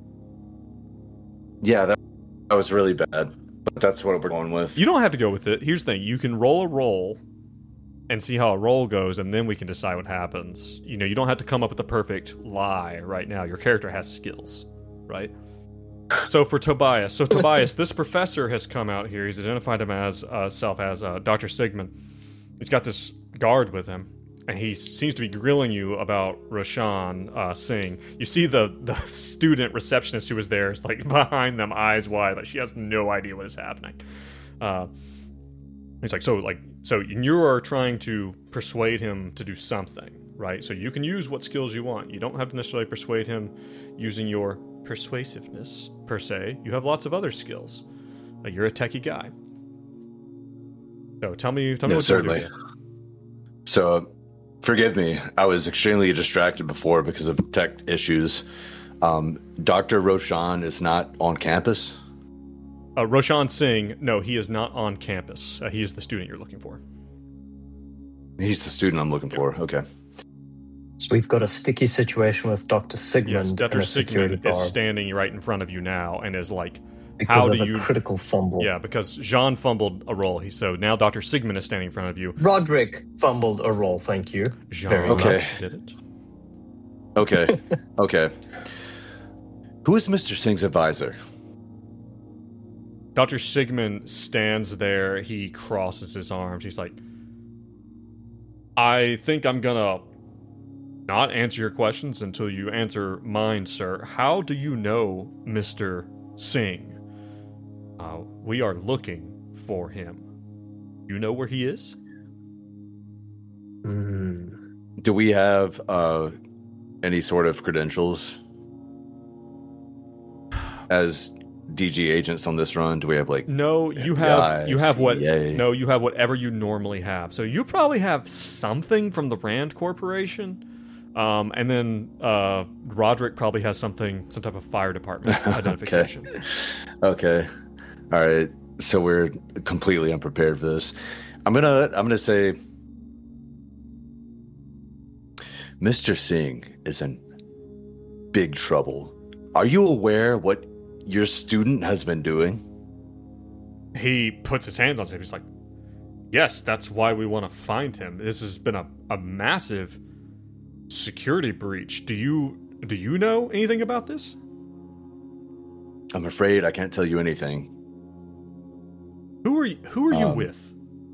Yeah, that, that was really bad. But that's what we're going with. You don't have to go with it. Here's the thing: you can roll a roll and see how a roll goes, and then we can decide what happens. You know, you don't have to come up with the perfect lie right now. Your character has skills, right? So for Tobias, so Tobias, this professor has come out here. He's identified him as uh, self as uh, Doctor Sigmund. He's got this guard with him, and he seems to be grilling you about Roshan uh, Singh. You see the the student receptionist who was there is like behind them, eyes wide, like she has no idea what is happening. Uh, he's like, so like. So you are trying to persuade him to do something, right? So you can use what skills you want. You don't have to necessarily persuade him using your persuasiveness, per se. You have lots of other skills. Uh, you're a techie guy. So tell me, tell me yeah, what certainly. you're doing. So, forgive me. I was extremely distracted before because of tech issues. Um, Doctor Roshan is not on campus. Uh, Roshan Singh, no, he is not on campus. Uh, he is the student you're looking for. He's the student I'm looking for. Okay. So we've got a sticky situation with Doctor Sigmund. Yes, Doctor and a security Sigmund is guard standing right in front of you now and is like, because how of do a you... critical fumble. Yeah, because Jean fumbled a roll. He So now Doctor Sigmund is standing in front of you. Roderick fumbled a roll, thank you. Jean Very okay. much. did it. Okay. Okay. Who is Mister Singh's advisor? Doctor Sigmund stands there. He crosses his arms. He's like, I think I'm gonna not answer your questions until you answer mine, sir. How do you know Mister Singh? Uh, we are looking for him. You know where he is? Mm. Do we have uh, any sort of credentials as D G agents on this run? Do we have like no? You F B have I, you have what? C I A? No, you have whatever you normally have. So you probably have something from the Rand Corporation, um, and then uh, Roderick probably has something, some type of fire department identification. Okay. Okay. All right. So we're completely unprepared for this. I'm gonna I'm gonna say Mister Singh is in big trouble. Are you aware what your student has been doing? He puts his hands on him. He's like, yes, that's why we want to find him. This has been a, a massive security breach. Do you do you know anything about this? I'm afraid I can't tell you anything. Who are you, who are you Um, with?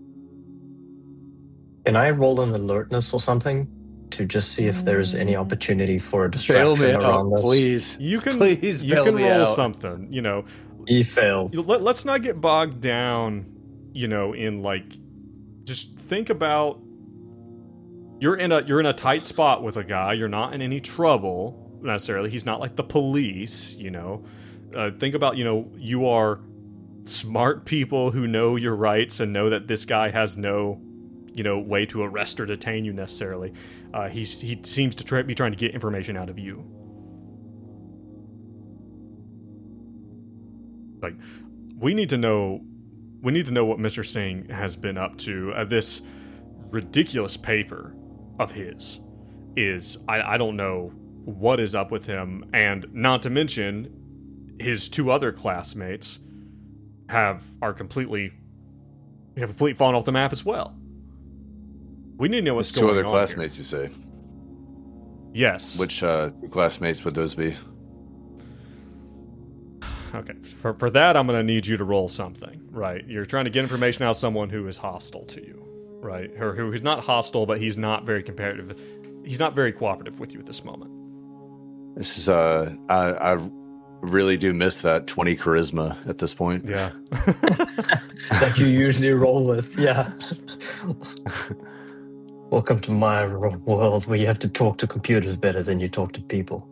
Can I roll an alertness or something to just see if there's any opportunity for a distraction around this? please. You can please you bail can me roll out. something. You know, He fails. let, let's not get bogged down, you know, in like, just think about, you're in a you're in a tight spot with a guy. You're not in any trouble necessarily. He's not like the police, you know. Uh, think about, you know, you are smart people who know your rights and know that this guy has no, you know, way to arrest or detain you necessarily. Uh, he's he seems to try, be trying to get information out of you. Like, we need to know, we need to know what Mister Singh has been up to. Uh, this ridiculous paper of his is, I, I don't know what is up with him, and not to mention his two other classmates have are completely have completely fallen off the map as well. We need to know what's Two going on. other classmates, here. you say? Yes. Which uh, classmates would those be? Okay, for for that, I'm going to need you to roll something, right? You're trying to get information out of someone who is hostile to you, right? Or who, who's not hostile, but he's not very competitive. He's not very cooperative with you at this moment. This is, uh, I, I really do miss that twenty charisma at this point. Yeah. That you usually roll with, yeah. Welcome to my world where you have to talk to computers better than you talk to people.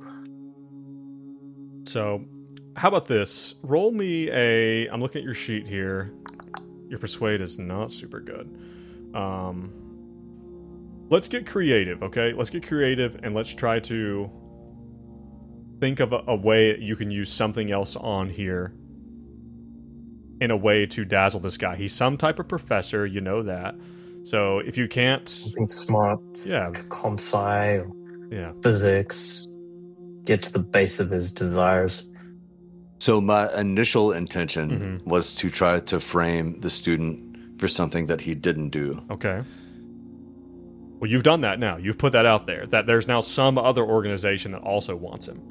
So, how about this? Roll me a... I'm looking at your sheet here. Your persuade is not super good. Um, let's get creative, okay? Let's get creative and let's try to think of a, a way you can use something else on here in a way to dazzle this guy. He's some type of professor, you know that. So if you can't... Something smart. Yeah. Like comp sci or Yeah. physics. Get to the base of his desires. So my initial intention Mhm. was to try to frame the student for something that he didn't do. Okay. Well, you've done that now. You've put that out there. That there's now some other organization that also wants him.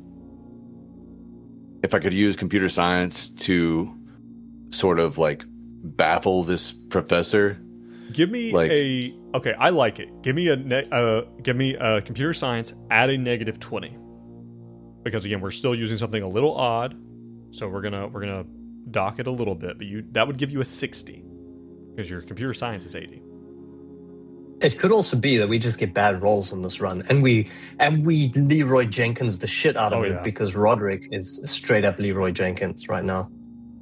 If I could use computer science to sort of like baffle this professor. Give me Like- a... Okay, I like it. Give me a ne- uh, give me a computer science at a negative twenty. Because again, we're still using something a little odd. So we're gonna we're gonna dock it a little bit, but you that would give you a sixty. Because your computer science is eighty. It could also be that we just get bad rolls on this run, and we and we Leroy Jenkins the shit out of Oh, it yeah. because Roderick is straight up Leroy Jenkins right now.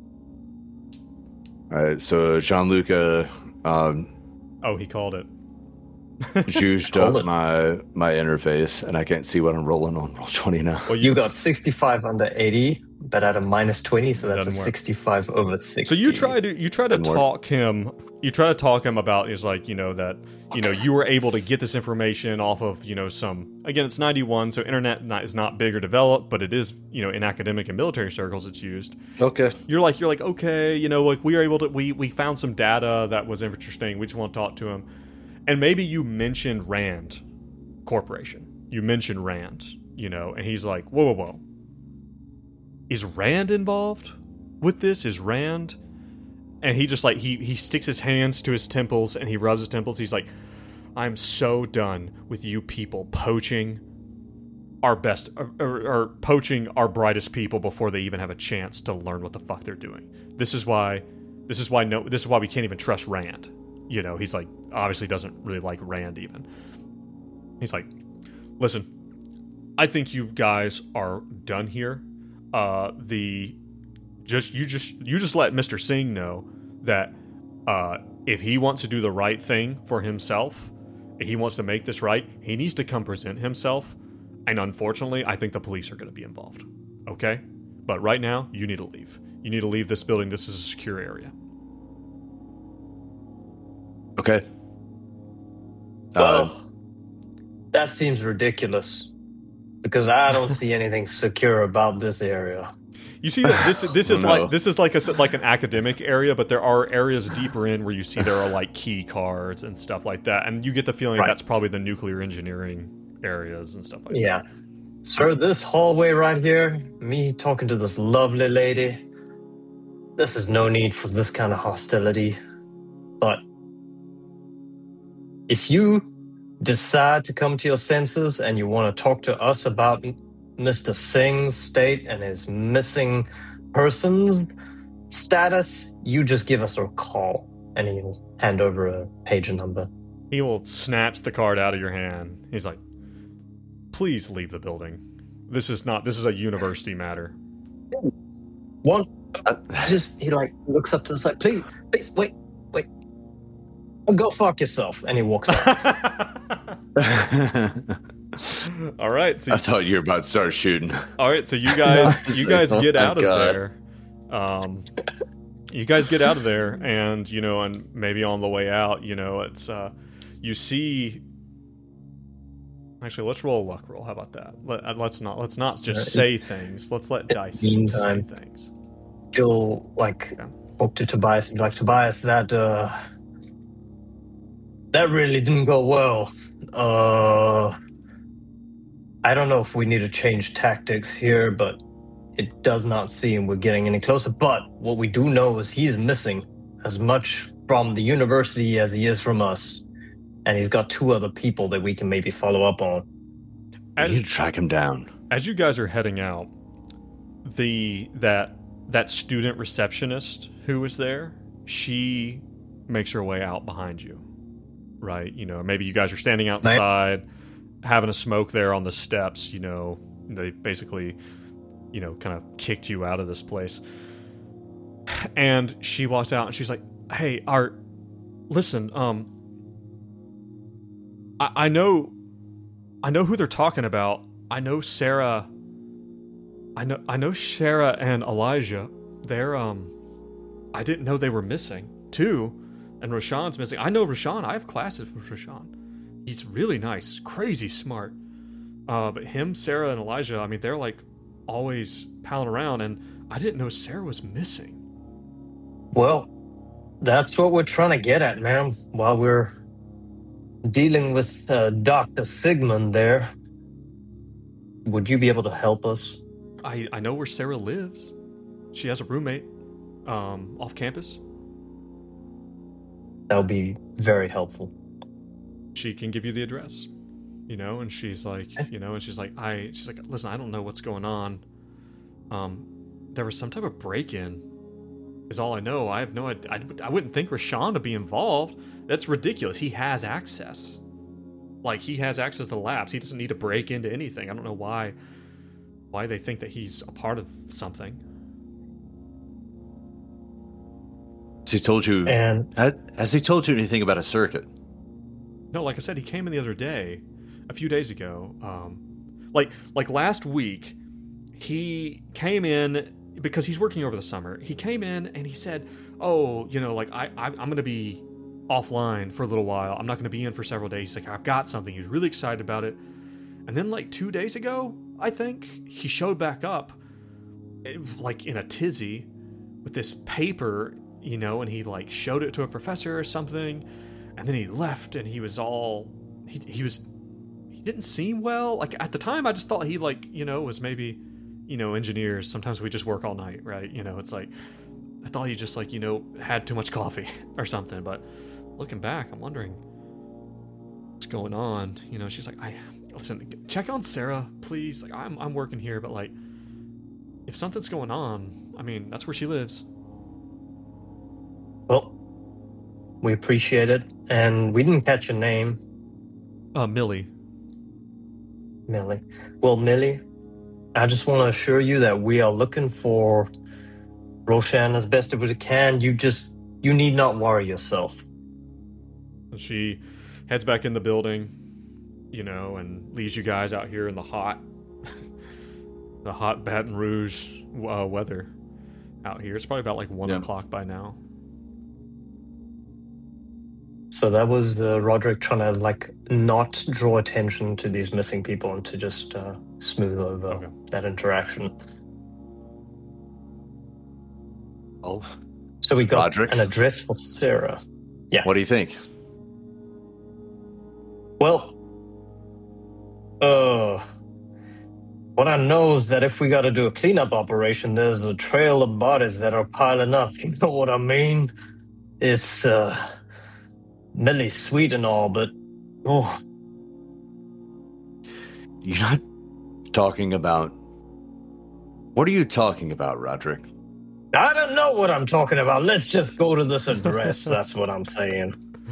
All right, so Gianluca um, Oh, he called it. juiced Hold up it. my my interface, and I can't see what I'm rolling on roll twenty now. Well, You got sixty-five under eighty, but at a minus twenty, so that's a Doesn't work. sixty-five over sixty. So you try to you try to Didn't work. talk him you try to talk him about is like, you know, that you know you were able to get this information off of, you know, some, again, it's ninety-one, so internet not, is not big or developed, but it is, you know, in academic and military circles it's used. Okay. You're like you're like okay, you know, like we were able to we we found some data that was interesting. We just want to talk to him, and maybe you mentioned Rand Corporation. You mentioned Rand, you know, and he's like, whoa, whoa, whoa. Is Rand involved with this? Is Rand? And he just like, he, he sticks his hands to his temples and he rubs his temples. He's like, I'm so done with you people poaching our best, or, or, or poaching our brightest people before they even have a chance to learn what the fuck they're doing. This is why, this is why no, this is why we can't even trust Rand. You know, he's like, obviously doesn't really like Rand even. He's like, listen, I think you guys are done here. Uh, the just you just you just let Mister Singh know that uh, if he wants to do the right thing for himself, if he wants to make this right, he needs to come present himself. And unfortunately, I think the police are going to be involved. Okay, but right now you need to leave. You need to leave this building. This is a secure area. Okay. Well, Uh, that seems ridiculous because I don't see anything secure about this area. You see that this this is No. like this is like a like an academic area, but there are areas deeper in where you see there are like key cards and stuff like that, and you get the feeling Right. that's probably the nuclear engineering areas and stuff like Yeah. Sir, this hallway right here, me talking to this lovely lady, this is no need for this kind of hostility. But if you decide to come to your senses and you want to talk to us about Mister Singh's state and his missing person's status, you just give us a call, and he'll hand over a pager number. He will snatch the card out of your hand. He's like, please leave the building. This is not, this is a university matter. One, just, he like looks up to the side, please, please, wait, wait. Go fuck yourself. And he walks out. All right. So I thought you were about to start shooting. All right. So you guys, No, you guys like, get oh my out of God. there. Um, you guys get out of there, and you know, and maybe on the way out, you know, it's uh, you see. Actually, let's roll a luck roll. How about that? Let, uh, let's not let's not just Right. say things. Let's let dice say meantime- things. He'll like Yeah. talk to Tobias and be like, Tobias, that uh that really didn't go well. Uh I don't know if we need to change tactics here, but it does not seem we're getting any closer. But what we do know is he is missing as much from the university as he is from us. And he's got two other people that we can maybe follow up on. I need to track him down. As you guys are heading out, the that that student receptionist who was there, she makes her way out behind you. Right? You know, maybe you guys are standing outside, having a smoke there on the steps, you know, they basically, you know, kind of kicked you out of this place. And she walks out and she's like, "Hey, Art, listen, um I, I know I know who they're talking about. I know Sarah I know I know Sarah and Elijah. They're um I didn't know they were missing too. And Rashawn's missing. I know Rashawn. I have classes with Rashawn. He's really nice, crazy smart. Uh but him, Sarah, and Elijah, I mean, they're like always palling around, and I didn't know Sarah was missing." Well, that's what we're trying to get at, man. While we're dealing with uh, Doctor Sigmund there, would you be able to help us? I, I know where Sarah lives. She has a roommate um, off campus. That would be very helpful. She can give you the address, you know, and she's like, you know, and she's like, I, she's like, listen, I don't know what's going on. Um, there was some type of break-in is all I know. I have no idea. I, I wouldn't think Rashawn to be involved. That's ridiculous. He has access. Like, he has access to the labs. He doesn't need to break into anything. I don't know why, why they think that he's a part of something. Has he told you? And Has, has he told you anything about a circuit? No, like I said, he came in the other day, a few days ago. Um, like like last week, he came in because he's working over the summer. He came in and he said, "Oh, you know, like I, I I'm going to be offline for a little while. I'm not going to be in for several days." He's like, "I've got something." He was really excited about it. And then like two days ago, I think he showed back up, eh, like in a tizzy, with this paper, you know, and he like showed it to a professor or something. And then he left, and he was all he he was he didn't seem well. Like at the time, I just thought he like you know was maybe, you know, engineers. Sometimes we just work all night, right? You know, it's like I thought he just like you know had too much coffee or something. But looking back, I'm wondering what's going on. You know, she's like, I listen, check on Sarah, please. Like I'm I'm working here, but like if something's going on, I mean that's where she lives. well, we appreciate it. And we didn't catch your name, Uh, Millie. Millie. Well, Millie, I just want to assure you that we are looking for Roshan as best as we can. You just, you need not worry yourself. And she heads back in the building, you know, and leaves you guys out here in the hot, the hot Baton Rouge uh, weather out here. It's probably about like one Yeah. o'clock by now. So that was uh, Roderick trying to like not draw attention to these missing people and to just uh, smooth over Okay. that interaction. Oh, So we got Roderick? an address for Sarah. what do you think? Well, uh, what I know is that if we got to do a cleanup operation, there's a trail of bodies that are piling up. You know what I mean? It's uh, Millie's sweet and all, but oh, You're not talking about. What are you talking about, Roderick? I don't know what I'm talking about. Let's just go to this address. That's what I'm saying.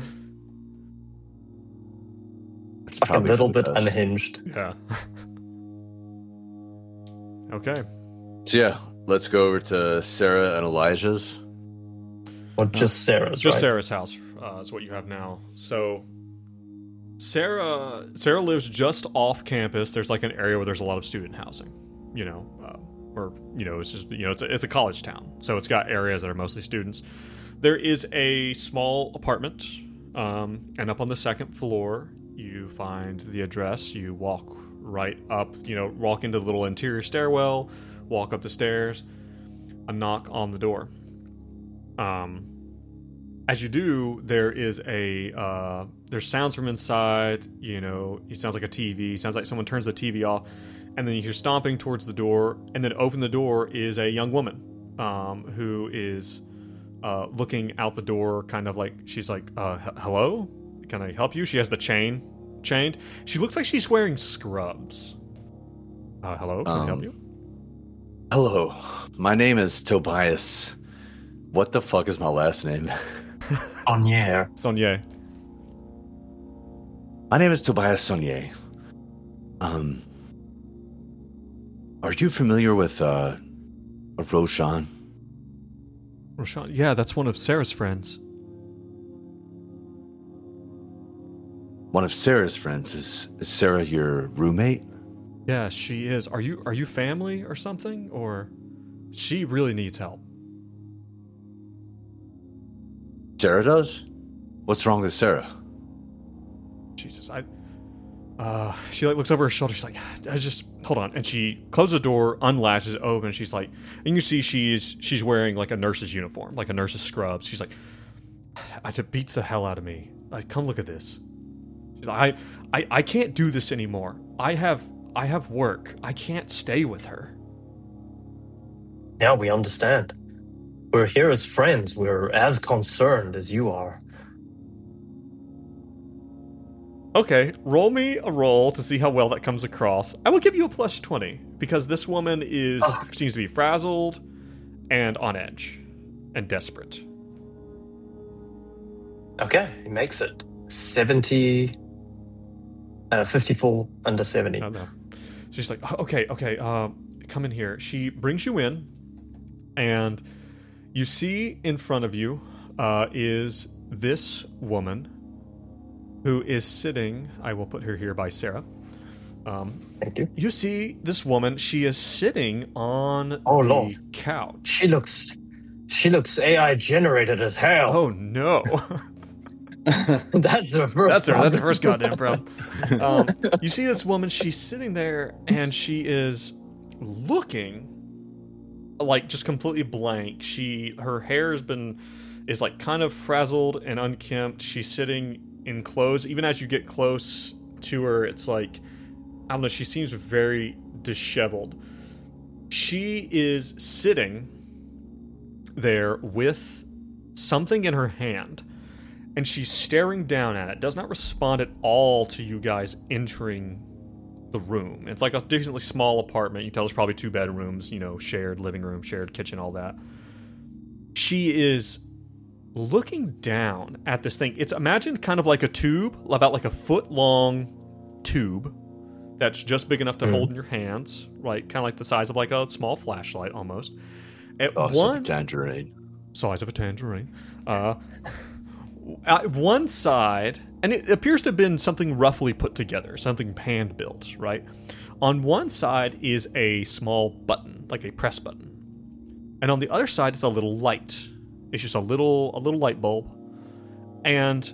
It's Like a probably little for the bit best. unhinged. Yeah. Okay. So yeah, let's go over to Sarah and Elijah's. Or just Sarah's, Just right? Sarah's house uh, is what you have now. So Sarah Sarah lives just off campus. There's like an area where there's a lot of student housing, you know, uh, or you know, it's just you know, it's a, it's a college town, so it's got areas that are mostly students. There is a small apartment, um, and up on the second floor, you find the address. You walk right up, you know, walk into the little interior stairwell, walk up the stairs, a knock on the door. Um, as you do, there is a uh, there's sounds from inside. You know, it sounds like a T V. Sounds like someone turns the T V off, and then you hear stomping towards the door. And then open the door is a young woman, um, who is uh, looking out the door, kind of like she's like, uh, h- "Hello, can I help you?" She has the chain chained. She looks like she's wearing scrubs. Uh, hello, can I help Um, you? Hello, my name is Tobias. What the fuck is my last name? Onier. Sonia. My name is Tobias Saunier. Um, are you familiar with uh, Roshan? Roshan. Yeah, that's one of Sarah's friends. One of Sarah's friends. Is, is Sarah your roommate? Yeah, she is. Are you are you family or something? Or she really needs help. Sarah does? What's wrong with Sarah? Jesus, I uh she like looks over her shoulder, she's like, I just hold on. And she closes the door, unlatches it open, and she's like, and you can see she's she's wearing like a nurse's uniform, like a nurse's scrubs. She's like, it beats the hell out of me. Like, come look at this. She's like, I, I I can't do this anymore. I have I have work. I can't stay with her. Yeah, we understand. We're here as friends. We're as concerned as you are. Okay, roll me a roll to see how well that comes across. I will give you a plus twenty because this woman is Oh. seems to be frazzled and on edge and desperate. Okay, he makes it. seventy, uh, fifty-four under seventy. Oh, no. She's like, "Oh, okay, okay, um, come in here." She brings you in, and you see in front of you uh, is this woman who is sitting. I will put her here by Sarah. Um, Thank you. you see this woman. She is sitting on Oh, the Lord. couch. She looks, she looks A I generated as hell. Oh no. That's her first. That's her. That's her problem. first goddamn problem. Um, you see this woman. She's sitting there, and she is looking like just completely blank. She, her hair has been is like kind of frazzled and unkempt. She's sitting in clothes. Even as you get close to her, it's like I don't know. She seems very disheveled. She is sitting there with something in her hand. And she's staring down at it, does not respond at all to you guys entering the room. It's like a decently small apartment. You can tell there's probably two bedrooms, you know, shared living room, shared kitchen, all that. She is looking down at this thing. It's imagined kind of like a tube, about like a foot long tube that's just big enough to Mm. hold in your hands, right? Kind of like the size of like a small flashlight almost. At Oh, one some tangerine. size of a tangerine. Uh, at one side, and it appears to have been something roughly put together, something hand built, right? On one side is a small button, like a press button, and on the other side is a little light. It's just a little, a little light bulb. And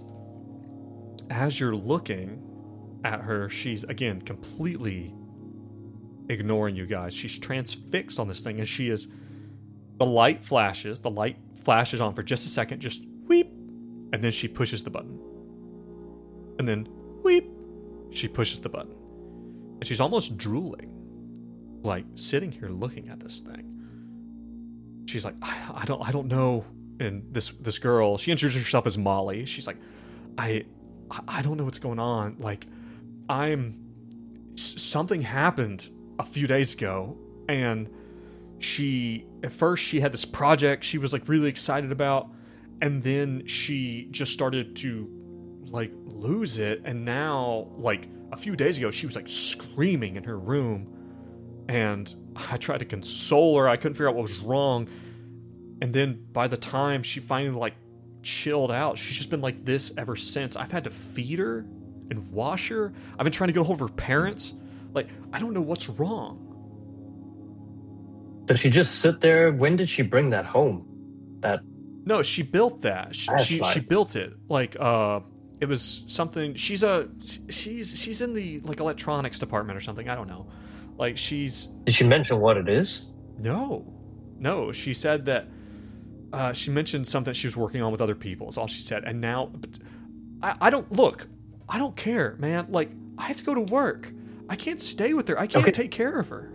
as you're looking at her, she's again completely ignoring you guys. She's transfixed on this thing, and she is. The light flashes. The light flashes on for just a second, just weep. And then she pushes the button. And then, weep, she pushes the button. And she's almost drooling, like sitting here looking at this thing. She's like, I, I don't, I don't know. And this this girl, she introduces herself as Molly. She's like, I, I don't know what's going on. Like, I'm, something happened a few days ago, and she at first she had this project she was like really excited about, and then she just started to like lose it, and now like a few days ago she was like screaming in her room, and I tried to console her. I couldn't figure out what was wrong, and then by the time she finally like chilled out, she's just been like this ever since. I've had to feed her and wash her. I've been trying to get a hold of her parents. Like, I don't know what's wrong. Does she just sit there? When did she bring that home? That No, she built that. She she, she built it. Like, uh, it was something. She's a she's she's in the like electronics department or something. I don't know. Like, she's. Did she mention what it is? No, no. She said that. Uh, she mentioned something she was working on with other people. Is all she said. And now, but I I don't look. I don't care, man. Like, I have to go to work. I can't stay with her. I can't okay. take care of her.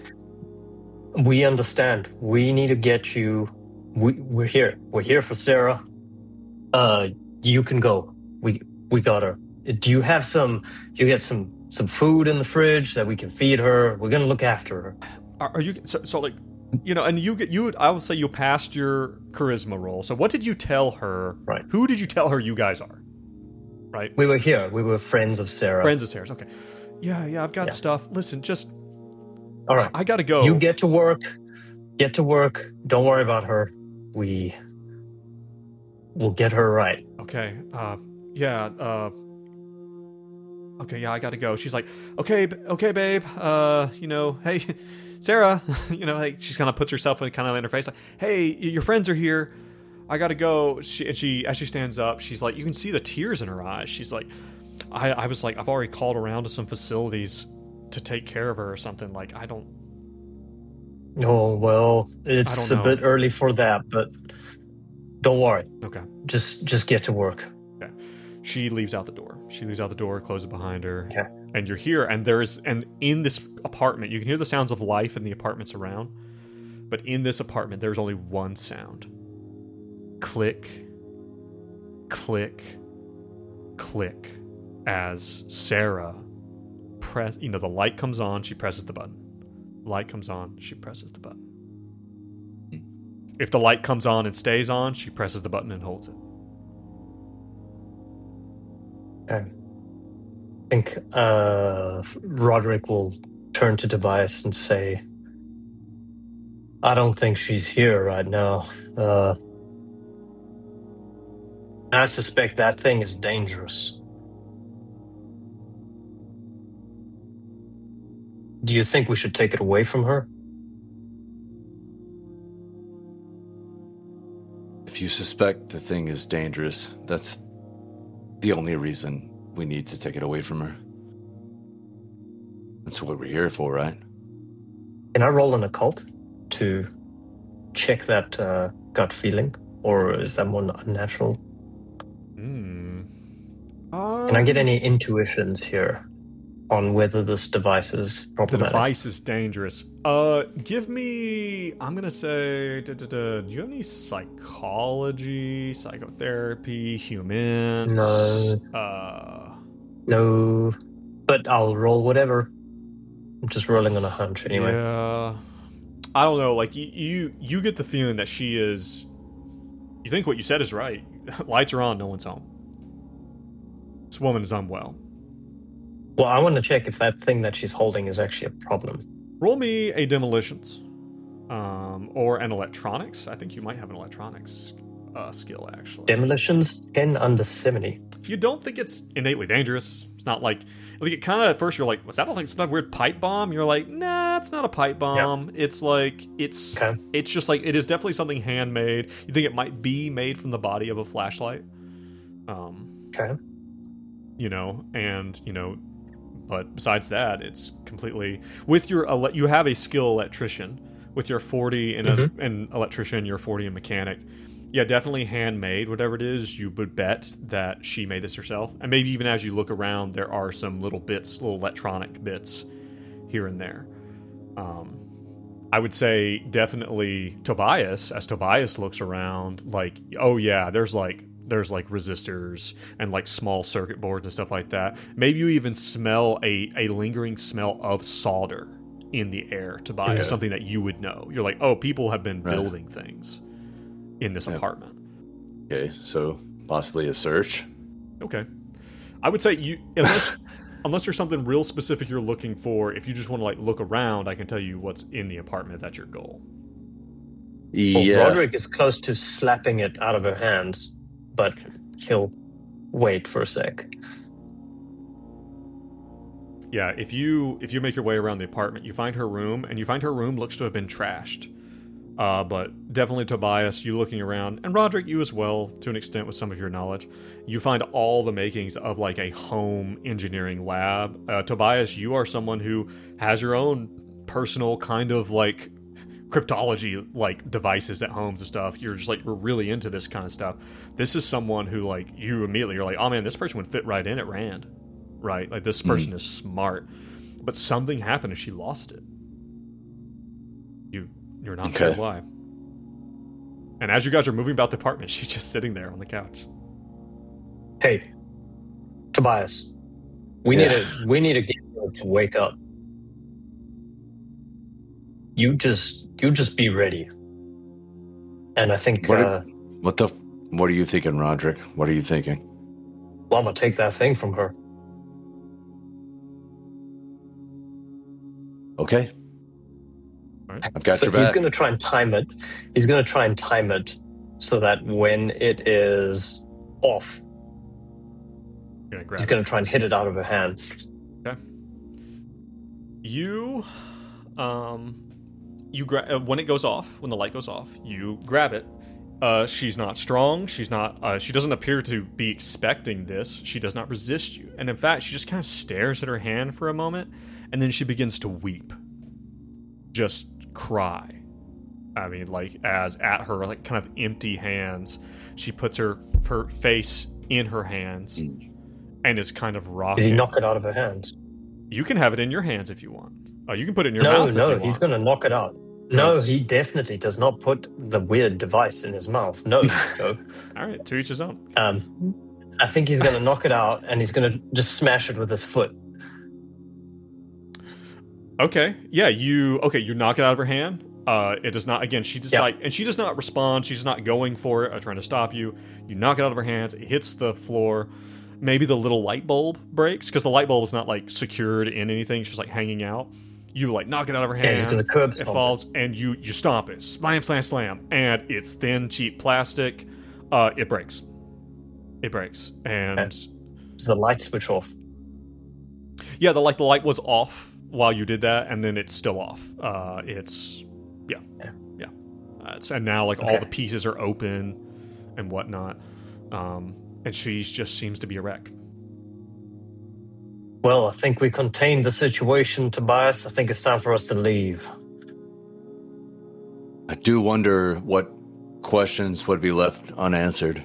We understand. We need to get you. We we're here. We're here for Sarah. Uh, you can go. We we got her. Do you have some? You get some some food in the fridge that we can feed her. We're gonna look after her. Are, are you so, so like, you know? And you get you. I would say you passed your charisma roll. So what did you tell her? Right. Who did you tell her you guys are? Right. We were here. We were friends of Sarah. Friends of Sarah's. Okay. Yeah, yeah. I've got yeah. stuff. Listen, just. All right. I, I gotta go. You get to work. Get to work. Don't worry about her. We. We'll get her right. Okay. Uh. Yeah. Uh. Okay. Yeah. I gotta go. She's like, okay, okay, babe. Uh. You know, hey, Sarah. You know, hey. She kind of puts herself in kind of in her face, like, hey, your friends are here. I gotta go. She and she as she stands up, she's like, you can see the tears in her eyes. She's like, I, I was like, I've already called around to some facilities to take care of her or something. Like, I don't. Oh, well, it's a bit early for that, but don't worry. Okay. Just just get to work. Okay. She leaves out the door. She leaves out the door, closes it behind her. Okay. And you're here, and there's, and in this apartment, you can hear the sounds of life in the apartments around, but in this apartment, there's only one sound. Click, click, click, as Sarah press, you know, the light comes on, she presses the button. Light comes on, she presses the button. If the light comes on and stays on, she presses the button and holds it. Okay. I think uh, Roderick will turn to Tobias and say, I don't think she's here right now. Uh, I suspect that thing is dangerous. Do you think we should take it away from her? If you suspect the thing is dangerous, that's the only reason we need to take it away from her. That's what we're here for, right? Can I roll an occult to check that uh, gut feeling? Or is that more unnatural? Hmm. Um, Can I get any intuitions here on whether this device is problematic? The device is dangerous. Uh, give me. I'm gonna say. Da, da, da, do you have any psychology, psychotherapy, humans? No. Uh, no. But I'll roll whatever. I'm just rolling on a hunch anyway. Yeah. I don't know. Like you, you, you get the feeling that she is. You think what you said is right. Lights are on. No one's home. This woman is unwell. Well, I want to check if that thing that she's holding is actually a problem. Roll me a demolitions. Um, or an electronics. I think you might have an electronics uh, skill, actually. Demolitions, ten under seventy. You don't think it's innately dangerous. It's not like... like it kind of, at first, you're like, was that like some weird pipe bomb? You're like, nah, it's not a pipe bomb. Yeah. It's like, it's... Okay. It's just like, it is definitely something handmade. You think it might be made from the body of a flashlight. Um, okay. You know, and, you know... But besides that, it's completely with your ele- you have a skill electrician with your forty and mm-hmm. an electrician, your forty and mechanic. Yeah, definitely handmade. Whatever it is, you would bet that she made this herself. And maybe even as you look around, there are some little bits, little electronic bits here and there. Um, I would say definitely Tobias, as Tobias looks around, like, oh yeah, there's like. There's like resistors and like small circuit boards and stuff like that. Maybe you even smell a, a lingering smell of solder in the air to buy Okay. something that you would know. You're like, oh, people have been Right. building things in this Yep. apartment. Okay, so possibly a search. Okay. I would say you unless unless there's something real specific you're looking for, if you just want to like look around, I can tell you what's in the apartment if that's your goal. Well, Yeah. Roderick is close to slapping it out of her hands, but he'll wait for a sec. Yeah, if you if you make your way around the apartment, you find her room, and you find her room looks to have been trashed. Uh, but definitely Tobias, you looking around, and Roderick, you as well, to an extent with some of your knowledge, you find all the makings of like a home engineering lab. Uh, Tobias, you are someone who has your own personal kind of like cryptology like devices at homes and stuff. You're just like, we're really into this kind of stuff. This is someone who like you immediately are like, oh man, this person would fit right in at Rand, right? Like this person Mm. is smart, but something happened and she lost it. You you're not Okay. sure why. And as you guys are moving about the apartment, she's just sitting there on the couch. Hey, Tobias, we Yeah. need to we need to get you to wake up. You just you just be ready. And I think What uh, What the? f- What are you thinking, Roderick? What are you thinking? well, I'm gonna take that thing from her. Okay, Right. I've got So your he's back. gonna try and time it. He's gonna try and time it so that when it is off, You're gonna grab he's it. gonna try and hit it out of her hands. You, um, you gra- uh, when it goes off, when the light goes off, you grab it. Uh, she's not strong. She's not. Uh, she doesn't appear to be expecting this. She does not resist you, and in fact, she just kind of stares at her hand for a moment, and then she begins to weep, just cry. I mean, like as at her like kind of empty hands, she puts her her face in her hands, Mm. and is kind of Did rocking. he knock it out of her hands? You can have it in your hands if you want. Uh, you can put it in your No, mouth. if no, you he's want. gonna knock it out. No, That's- he definitely does not put the weird device in his mouth. No, Joe. All right, to each his own. Um, I think he's gonna knock it out and he's gonna just smash it with his foot. Okay, yeah, you okay? You knock it out of her hand. Uh, it does not. Again, she just Yeah. like, and she does not respond. She's not going for it or trying to stop you. You knock it out of her hands. It hits the floor. Maybe the little light bulb breaks because the light bulb is not like secured in anything. It's just like hanging out. You like knock it out of her Yeah, he's hands. gonna curb It stomp falls, and you you stomp it. Slam, slam, slam, and it's thin, cheap plastic. Uh, it breaks. It breaks, and Okay. Does the light switch off? yeah, the like the light was off while you did that, and then it's still off. Uh, it's yeah, yeah, Yeah. Uh, it's, and now like all Okay. the pieces are open and whatnot, um, and she just seems to be a wreck. Well, I think we contained the situation, Tobias. I think it's time for us to leave. I do wonder what questions would be left unanswered.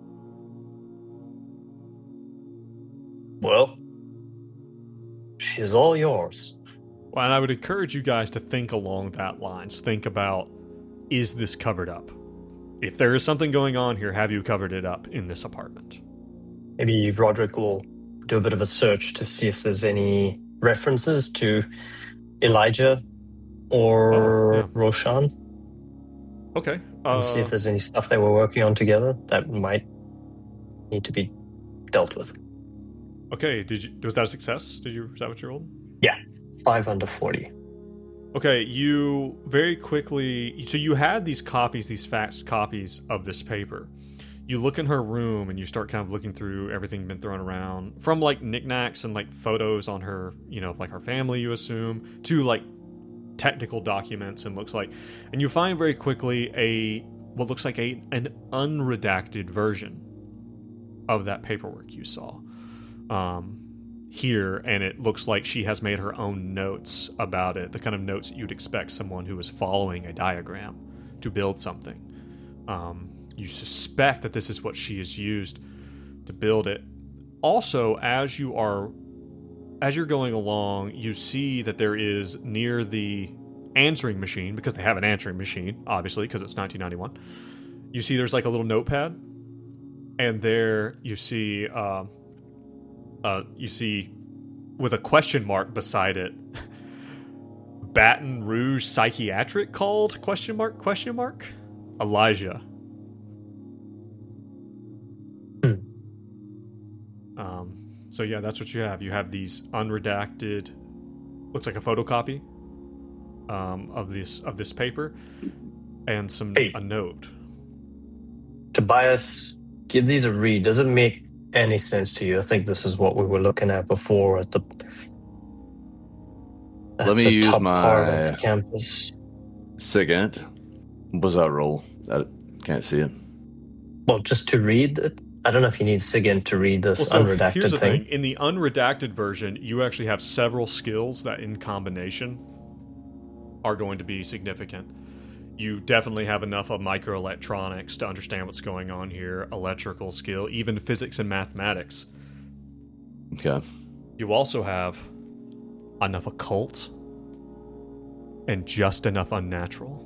Well, she's all yours. Well, and I would encourage you guys to think along that lines. Think about, is this covered up? If there is something going on here, have you covered it up in this apartment? Maybe Roderick will do a bit of a search to see if there's any references to Elijah or Oh, yeah. Roshan, Okay. and Uh, see if there's any stuff they were working on together that might need to be dealt with. okay. Did you? Was that a success? Did you? Is that what you rolled? Five under forty. Okay, you very quickly. So you had these copies, these faxed copies of this paper. You look in her room and you start kind of looking through everything been thrown around, from like knickknacks and like photos on her, you know, like her family, you assume, to like technical documents and looks like, and you find very quickly a what looks like a an unredacted version of that paperwork you saw. Um, here, and it looks like she has made her own notes about it, the kind of notes that you'd expect someone who is following a diagram to build something. Um, you suspect that this is what she has used to build it. Also, as you are as you're going along, you see that there is near the answering machine, because they have an answering machine, obviously, because it's nineteen ninety-one. You see there's like a little notepad, and there you see uh, uh, you see with a question mark beside it, Baton Rouge psychiatric called? Question mark, question mark? Elijah. Hmm. Um, so yeah, that's what you have. You have these unredacted, looks like a photocopy um, of this of this paper, and some Hey. a note. Tobias, give these a read. Does it make any sense to you? I think this is what we were looking at before at the, at Let me the use top part my- of campus. Second. What was that roll? I can't see it. Well, just to read it. I don't know if you need SIGINT to read this Well, so unredacted here's the thing. thing. In the unredacted version, you actually have several skills that in combination are going to be significant. You definitely have enough of microelectronics to understand what's going on here, electrical skill, even physics and mathematics. Okay. You also have enough occult and just enough unnatural.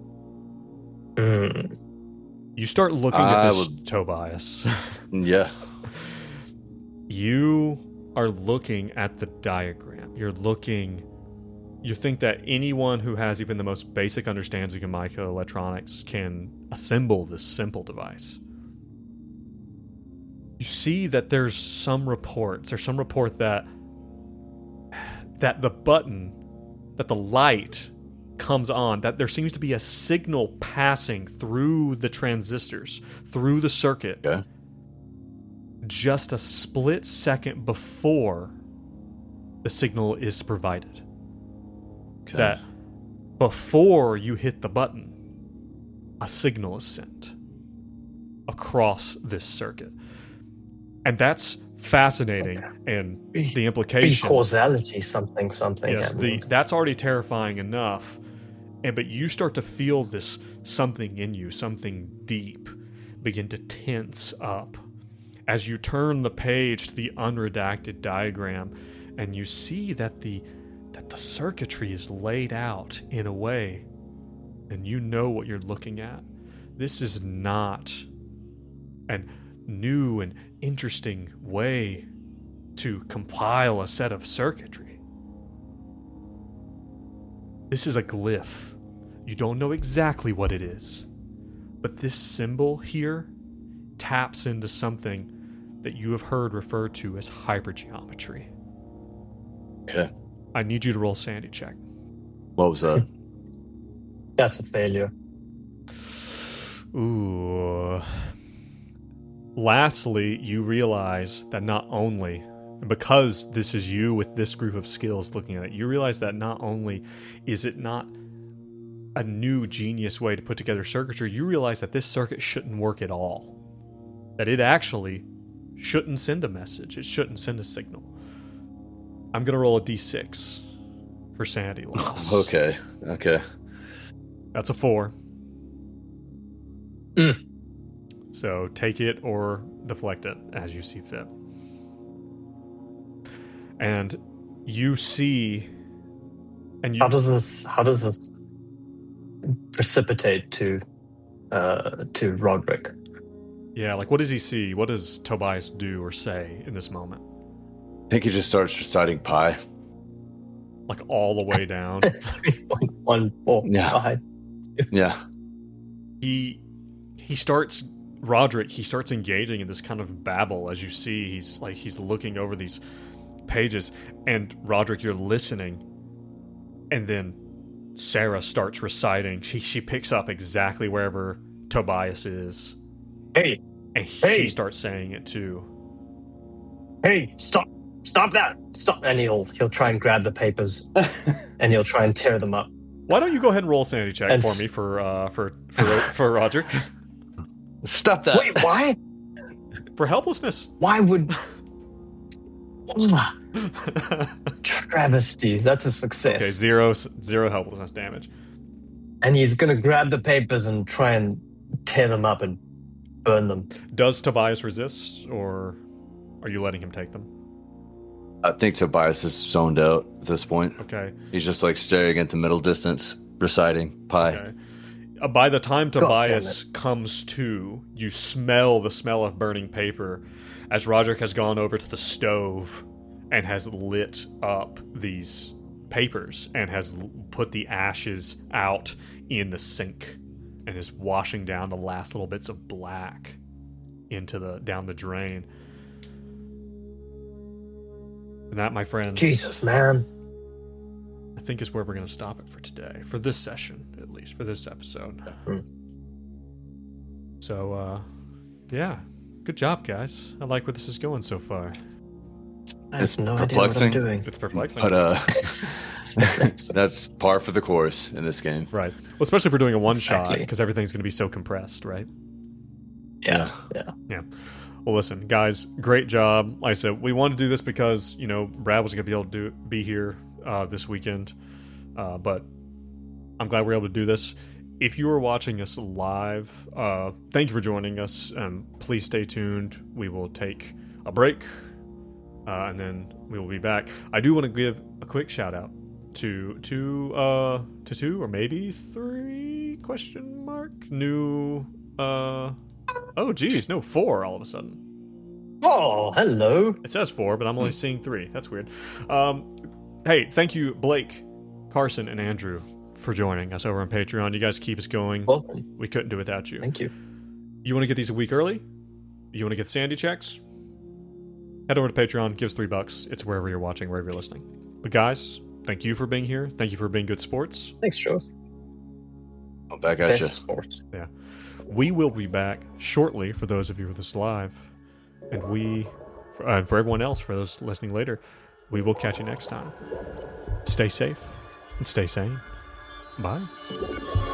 Hmm. You start looking I at this, would- Tobias. Yeah. You are looking at the diagram. You're looking... You think that anyone who has even the most basic understanding of microelectronics can assemble this simple device. You see that there's some reports, there's some report that that the button, that the light comes on, that there seems to be a signal passing through the transistors, through the circuit, Okay. just a split second before the signal is provided. Okay. That before you hit the button, a signal is sent across this circuit. And that's fascinating. And the Be implication... causality, something, something. Yes, I the mean. that's already terrifying enough. And but you start to feel this something in you, something deep, begin to tense up as you turn the page to the unredacted diagram, and you see that the that the circuitry is laid out in a way, and you know what you're looking at. This is not a new and interesting way to compile a set of circuitry. This is a glyph. You don't know exactly what it is, but this symbol here taps into something that you have heard referred to as hypergeometry. Okay. I need you to roll Sandy check. What was that? That's a failure. Ooh. Lastly, you realize that not only, because this is you with this group of skills looking at it, you realize that not only is it not a new genius way to put together circuitry, you realize that this circuit shouldn't work at all. That it actually shouldn't send a message. It shouldn't send a signal. I'm going to roll a d six for sanity loss. Okay. Okay. That's a four. Mm. So take it or deflect it as you see fit. And you see, and you How does this? How does this precipitate to uh, to Roderick? yeah, like what does he see? What does Tobias do or say in this moment? I think he just starts reciting pi. Like all the way down. three point one four Yeah. five. Yeah. he he starts Roderick, he starts engaging in this kind of babble as you see he's like he's looking over these pages, and Roderick, you're listening, and then Sarah starts reciting. She she picks up exactly wherever Tobias is, Hey, and she Hey. starts saying it too. hey, stop, stop that, stop! And he'll he'll try and grab the papers, and he'll try and tear them up. Why don't you go ahead and roll a sanity check And for s- me for uh for for for Roderick Stop that. Wait, why? for helplessness. Why would? Travesty. That's a success. Okay, zero zero helplessness damage. And he's gonna grab the papers and try and tear them up and burn them. Does Tobias resist, or are you letting him take them? I think Tobias is zoned out at this point. Okay. He's just like staring into middle distance, reciting pi. Okay. Uh, by the time damn Tobias comes to, you smell the smell of burning paper as Roderick has gone over to the stove and has lit up these papers and has l- put put the ashes out in the sink and is washing down the last little bits of black into the down the drain. And that, my friends, Jesus, man. I think is where we're going to stop it for today, for this session, at least for this episode. Mm. So, uh, yeah, good job, guys. I like where this is going so far. I have It's no idea what I'm perplexing. doing. It's perplexing, But uh, that's par for the course in this game. right? Well, especially if we're doing a one shot, Exactly. because everything's going to be so compressed, right? Yeah, yeah. Yeah. Well, listen, guys, great job. Like I said, we wanted to do this because, you know, Brad was going to be able to do, be here uh, this weekend. Uh, but I'm glad we are able to do this. If you are watching us live, uh, thank you for joining us. Um, please stay tuned. We will take a break, uh, and then we will be back. I do want to give a quick shout out to two, uh, to two or maybe three question mark new. Uh, oh, geez, no, four all of a sudden. Oh, hello. It says four, but I'm only seeing three. That's weird. Um, hey, thank you, Blake, Carson, and Andrew, for joining us over on Patreon. You guys keep us going. Welcome. We couldn't do it without you. Thank you. You want to get these a week early? You want to get Sandy checks? Head over to Patreon. Give us three bucks. It's wherever you're watching, wherever you're listening. But guys, thank you for being here. Thank you for being good sports. Thanks, Joe. Oh, back at Best you. sports. Yeah. We will be back shortly for those of you with us live. And we, for, uh, for everyone else, for those listening later, we will catch you next time. Stay safe and stay sane. Bye.